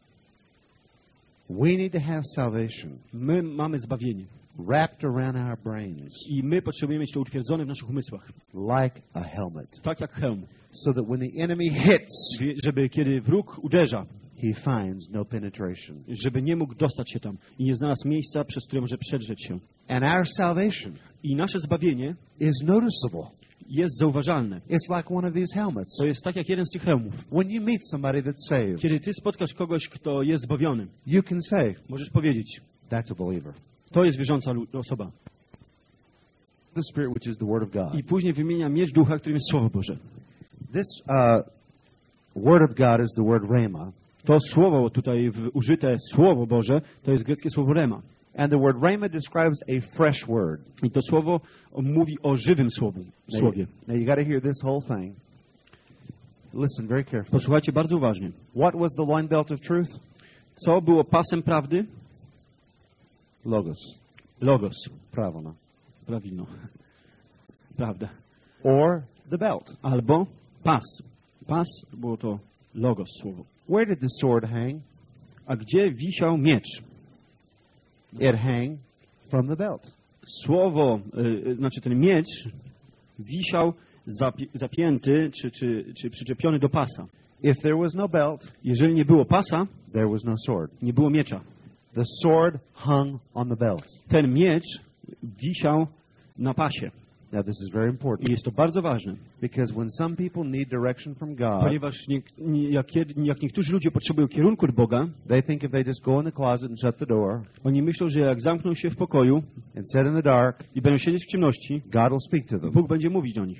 B: We need to have salvation
A: My mamy zbawienie
B: wrapped around our brains
A: i my potrzebujemy mieć to utwierdzone w naszych umysłach.
B: like a helmet,
A: Tak jak hełm.
B: so that when the enemy hits,
A: Wie- Żeby kiedy wróg uderza,
B: he finds no penetration.
A: żeby nie mógł dostać się tam i nie znalazł miejsca, przez które może przedrzeć się.
B: And our salvation
A: I nasze zbawienie
B: is noticeable.
A: jest zauważalne.
B: It's like one of these helmets.
A: To jest tak jak jeden z tych hełmów.
B: When you meet somebody that's saved,
A: Kiedy ty spotkasz kogoś, kto jest zbawiony,
B: you can say,
A: możesz powiedzieć,
B: that's a believer.
A: to jest wierząca lu- osoba.
B: The Spirit, which is the Word of God.
A: I później wymienia miecz ducha, którym jest Słowo Boże.
B: This uh, Word of God is the word rhema.
A: To słowo tutaj w, użyte, Słowo Boże, to jest greckie słowo rema.
B: And the word rhema describes a fresh word.
A: I to słowo mówi o żywym słowu,
B: Now,
A: słowie.
B: now you got to hear this whole thing. Listen very carefully.
A: Posłuchajcie bardzo uważnie.
B: What was the loin belt of truth?
A: Co było pasem prawdy?
B: Logos.
A: Logos.
B: Pravana.
A: Prawilno. Prawda.
B: Or the belt.
A: Albo pas. Pas było to logos słowo.
B: Where did the sword hang?
A: A gdzie wisiał miecz?
B: It hang from the belt.
A: Słowo, y, znaczy ten miecz wisiał zapi- zapięty czy, czy, czy przyczepiony do pasa.
B: If there was no belt,
A: Jeżeli nie było pasa,
B: there was no sword.
A: nie było miecza.
B: The sword hung on the belt.
A: Ten miecz wisiał na pasie.
B: Now this is very
A: I
B: important
A: jest to bardzo ważne,
B: because when some people need direction from God,
A: ponieważ nie, nie, jak, kiedy- jak niektórzy ludzie potrzebują kierunku od Boga,
B: they think if they just go in the closet and shut the door
A: oni myślą, że jak zamkną się w pokoju
B: and sit in the dark,
A: i będą siedzieć w ciemności,
B: God will speak to them.
A: Bóg będzie mówić do nich.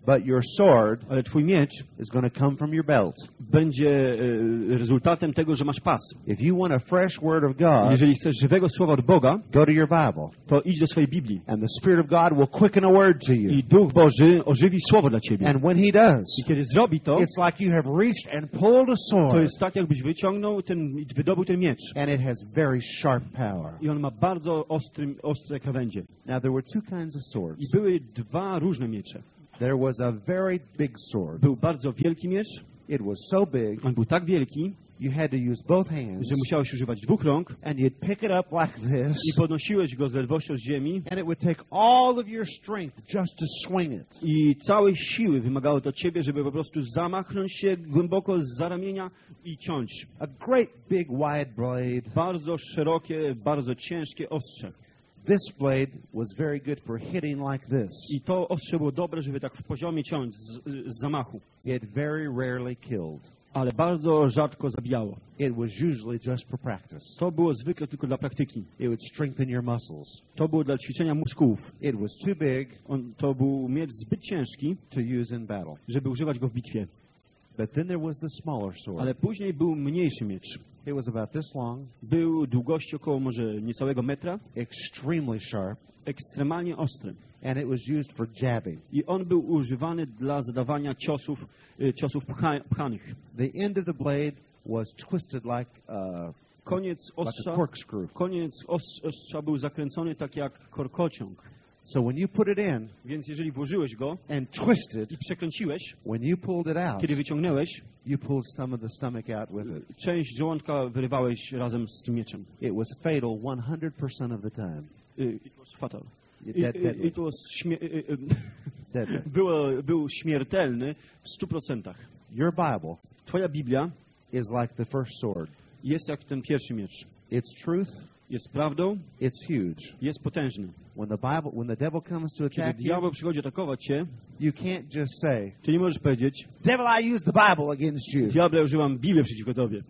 B: But your sword
A: ale twój miecz
B: is going to come from your belt.
A: będzie e, rezultatem tego, że masz pas.
B: If you want a fresh word of God,
A: Jeżeli chcesz żywego słowa od Boga,
B: go to your Bible.
A: to idź do swojej Biblii.
B: And the Spirit of God will quicken a word to you.
A: I Duch Boży ożywi słowo dla ciebie.
B: And when He does,
A: I kiedy zrobi to,
B: it's like you have reached and pulled a
A: to
B: sword.
A: jest tak, jakbyś wyciągnął ten, wydobył ten miecz.
B: And it has very sharp power.
A: I on ma bardzo ostry, ostre krawędzie.
B: Now there were two kinds of
A: I
B: swords.
A: były dwa różne miecze.
B: There was a very big sword.
A: Był bardzo wielki miecz.
B: It was so big,
A: On był tak wielki,
B: you had to use both hands.
A: że musiałeś używać dwóch rąk
B: And you'd pick it up like this.
A: i podnosiłeś go z ledwością z ziemi.
B: And it would take all of your strength just to swing it.
A: I całej siły wymagało to od ciebie, żeby po prostu zamachnąć się głęboko z ramienia i ciąć.
B: A great big wide blade.
A: Bardzo szerokie, bardzo ciężkie ostrze.
B: This blade was very good for hitting like this.
A: I to ostrze było dobre, żeby tak w poziomie ciąć z, z zamachu.
B: It very rarely killed.
A: Ale bardzo rzadko zabijało.
B: It was usually just for practice.
A: To było zwykle tylko dla praktyki.
B: It would strengthen your muscles.
A: To było dla ćwiczenia mózgów.
B: It was too big
A: On, to był miecz zbyt ciężki,
B: to use in battle.
A: żeby używać go w bitwie.
B: But then there was the smaller sword.
A: Ale później był mniejszy miecz.
B: It was about this long,
A: Był długości około może niecałego metra,
B: extremely sharp,
A: ekstremalnie ostry.
B: and it was used for jabbing.
A: I on był używany dla zadawania ciosów, y, ciosów pcha, pchanych.
B: The end of the blade was twisted like, uh,
A: Koniec
B: like a
A: ostrza,
B: corkscrew.
A: koniec ostrza, ostrza był zakręcony tak jak korkociąg.
B: So when you put it in
A: Więc jeżeli włożyłeś go
B: and twisted,
A: i przekręciłeś,
B: when you pulled it out,
A: kiedy wyciągnąłeś,
B: you pulled some of the stomach out with it.
A: część żołądka wyrywałeś razem z tym mieczem.
B: It was fatal one hundred percent of the time.
A: Y, It was fatal.
B: It,
A: I-
B: dead,
A: i-
B: deadly.
A: It was śmie- y- y-
B: Deadly.
A: było, był śmiertelny w stu procentach.
B: Your Bible
A: Twoja Biblia
B: is like the first sword.
A: jest jak ten pierwszy miecz.
B: It's truth.
A: Jest prawdą,
B: It's huge.
A: jest potężny.
B: When the Bible, when the devil comes to
A: Kiedy
B: attack you,
A: diabeł przychodzi atakować cię,
B: you can't just say,
A: ty nie możesz powiedzieć:
B: "Devil, I used the Bible against you."
A: diable, użyłam Biblię przeciwko tobie.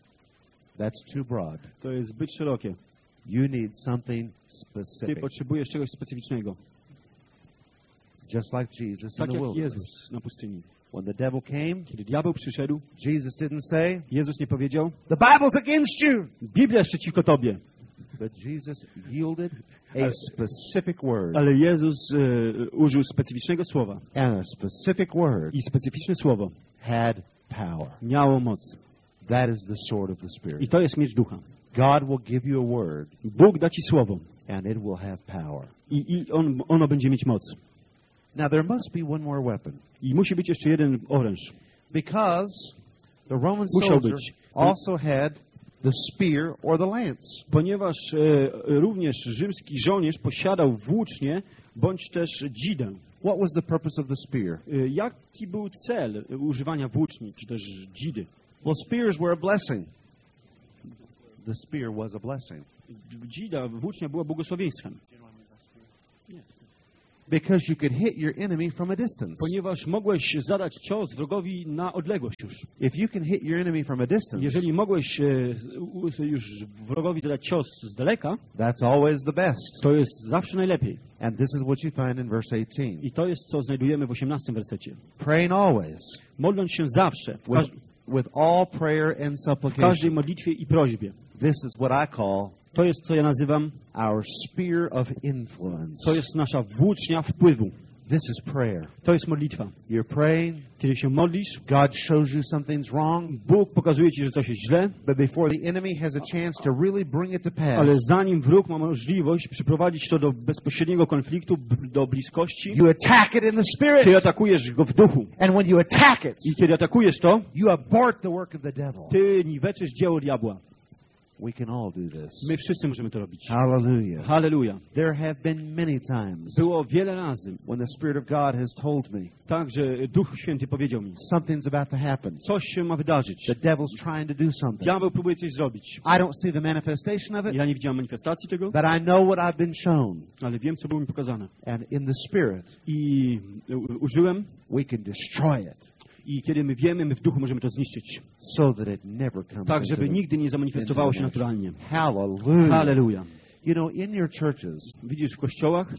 B: That's too broad.
A: To jest zbyt szerokie.
B: You need something
A: Ty
B: specific,
A: potrzebujesz czegoś specyficznego.
B: just like Jesus in
A: Tak
B: the
A: jak
B: wilderness.
A: Jezus na pustyni.
B: When the devil came,
A: Kiedy diabeł przyszedł,
B: Jesus didn't say,
A: Jezus nie powiedział:
B: "The Bible's against you,"
A: Biblia jest przeciwko tobie.
B: but Jesus yielded a
A: Ale-
B: specific word,
A: Ale Jezus e, użył specyficznego słowa.
B: and a specific word
A: I specyficzne słowo
B: had power.
A: miało moc.
B: That is the sword of the
A: I
B: Spirit.
A: to jest miecz ducha.
B: God will give you a word,
A: Bóg da ci słowo.
B: and it will have power.
A: I, i on, ono będzie mieć moc.
B: Now there must be one more weapon,
A: I musi być jeszcze jeden oręż.
B: because the Roman
A: Musiał
B: soldier
A: być.
B: also had the spear or the lance.
A: Ponieważ e, również rzymski żołnierz posiadał włócznie bądź też dzidę.
B: What was the purpose of the spear?
A: E, jaki był cel używania włóczni czy też dzidy?
B: Well, spears were a blessing. The spear was a blessing
A: Dzida, włócznia była błogosławieństwem.
B: because you could hit your enemy from a distance.
A: Ponieważ mogłeś zadać cios wrogowi na odległość już.
B: If you can hit your enemy from a distance,
A: Jeżeli mogłeś e, u- już wrogowi zadać cios z daleka,
B: that's always the best.
A: to jest zawsze najlepiej.
B: And this is what you find in verse eighteen.
A: I to jest, co znajdujemy w osiemnastym wersecie.
B: Praying always
A: Modląc się zawsze, w,
B: with,
A: każ
B: with all prayer and
A: w każdej
B: supplication.
A: modlitwie i prośbie.
B: This is what I call
A: To jest, co ja nazywam,
B: our spear of influence.
A: to jest nasza włócznia wpływu.
B: This is prayer.
A: To jest modlitwa.
B: You're praying,
A: Kiedy się modlisz,
B: God shows you something's wrong,
A: Bóg pokazuje ci, że coś jest źle,
B: but before the enemy has a chance to really bring it to pass,
A: ale zanim wróg ma możliwość przyprowadzić to do bezpośredniego konfliktu, b- do bliskości,
B: you attack it in the spirit.
A: ty atakujesz go w duchu.
B: And when you attack it,
A: I kiedy atakujesz to,
B: you abort the work of the devil.
A: ty niweczysz dzieło diabła.
B: We can all do this.
A: My wszyscy możemy to robić.
B: Hallelujah.
A: Halleluja.
B: There have been many times
A: Było wiele razy
B: when the Spirit of God has told me
A: tak, że Duch Święty powiedział mi,
B: something's about to happen.
A: coś się ma wydarzyć.
B: The devil's trying to do something.
A: Diabeł próbuje coś zrobić.
B: I don't see the manifestation of it,
A: Ja nie widziałem manifestacji tego,
B: but I know what I've been shown.
A: ale wiem, co było mi pokazane.
B: And in the Spirit,
A: I u- użyłem,
B: we can destroy it
A: i kiedy my wiemy, my w duchu możemy to zniszczyć.
B: so that it never comes
A: Tak,
B: into
A: żeby
B: the-
A: nigdy nie zamanifestowało się naturalnie.
B: Hallelujah.
A: Halleluja.
B: You know, in your churches,
A: Widzisz, w kościołach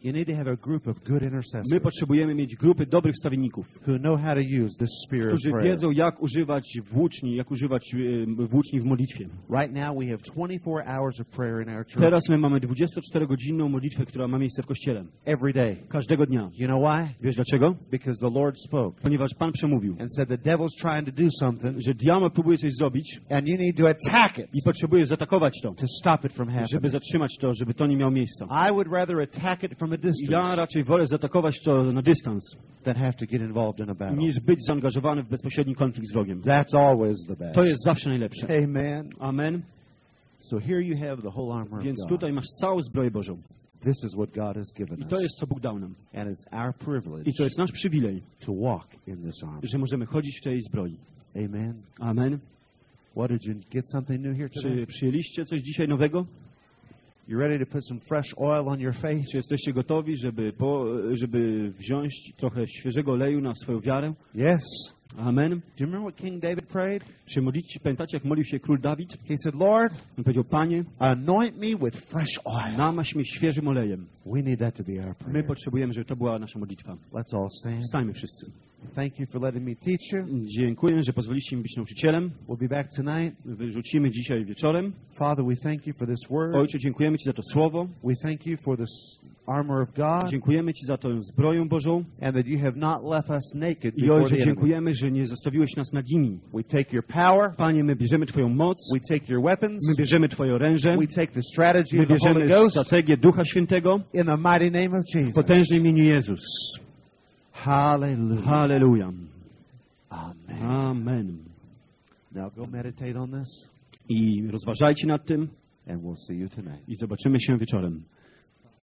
B: You need to have a group of good
A: My
B: intercessors
A: potrzebujemy mieć grupy dobrych wstawienników,
B: who know how to use this spear of
A: którzy
B: prayer.
A: wiedzą, jak używać włóczni, jak używać e, włóczni w modlitwie.
B: Right now we have twenty-four hours of prayer in our church.
A: Teraz my mamy dwudziestoczterogodzinną modlitwę, która ma miejsce w Kościele.
B: Every day.
A: Każdego dnia.
B: You know why?
A: Wiesz dlaczego?
B: Because the Lord spoke
A: Ponieważ Pan przemówił,
B: and said the devil's trying to do something
A: że diabeł próbuje coś zrobić
B: and you need to attack it
A: i potrzebuje zaatakować to,
B: to stop it from
A: żeby
B: happening.
A: zatrzymać to, żeby to nie miało miejsca.
B: I would rather attack it from a
A: Ja
B: distance
A: raczej wolę zaatakować to na dystans,
B: than have to get involved in a battle.
A: niż być zaangażowany w bezpośredni konflikt z wrogiem.
B: That's always the best.
A: To jest zawsze najlepsze.
B: Amen.
A: Amen.
B: So here you have the whole armor of
A: Więc
B: God.
A: tutaj masz całą zbroję Bożą.
B: This is what God has given
A: I
B: us.
A: to jest, co Bóg dał nam.
B: And it's our privilege
A: I to jest nasz przywilej,
B: to walk in this armor.
A: że możemy chodzić w tej zbroi.
B: Amen.
A: Amen.
B: What, did you get something new here today?
A: Czy przyjęliście coś dzisiaj nowego?
B: You ready to put some fresh oil on your face?
A: Czy jesteście gotowi, żeby, po, żeby wziąć trochę świeżego oleju na swoją wiarę?
B: Yes.
A: Amen.
B: Do you remember what King David prayed?
A: Czy modlicie, pamiętacie, jak modlił się król Dawid?
B: He said, Lord,
A: On powiedział, Panie,
B: anoint me with fresh oil.
A: namaś mnie świeżym olejem.
B: We need that to be our
A: My
B: prayer.
A: potrzebujemy, żeby to była nasza modlitwa.
B: Let's all stand.
A: Wstajmy wszyscy.
B: Thank you for letting me teach you.
A: Dziękuję, że pozwoliliście mi być nauczycielem.
B: We'll be back tonight.
A: Wyrzucimy dzisiaj wieczorem.
B: Father, we thank you for this word.
A: Ojcze, dziękujemy Ci za to słowo.
B: We thank you for this armor of God.
A: Dziękujemy Ci za tę zbroję Bożą.
B: And that you have not left us naked
A: I
B: before
A: Ojcze,
B: the enemy.
A: dziękujemy, że nie zostawiłeś nas nagimi.
B: We take your power.
A: Panie, my bierzemy Twoją moc.
B: We take your weapons.
A: My bierzemy Twoje oręże.
B: We take the strategy
A: My
B: of the Holy
A: bierzemy
B: Ghost.
A: strategię Ducha Świętego.
B: In the mighty name of
A: W
B: Jesus.
A: potężnym imieniu Jezus.
B: Hallelujah.
A: Halleluja.
B: Amen.
A: Amen.
B: Now go meditate on this,
A: I rozważajcie nad tym
B: and we'll see you tonight.
A: i zobaczymy się wieczorem.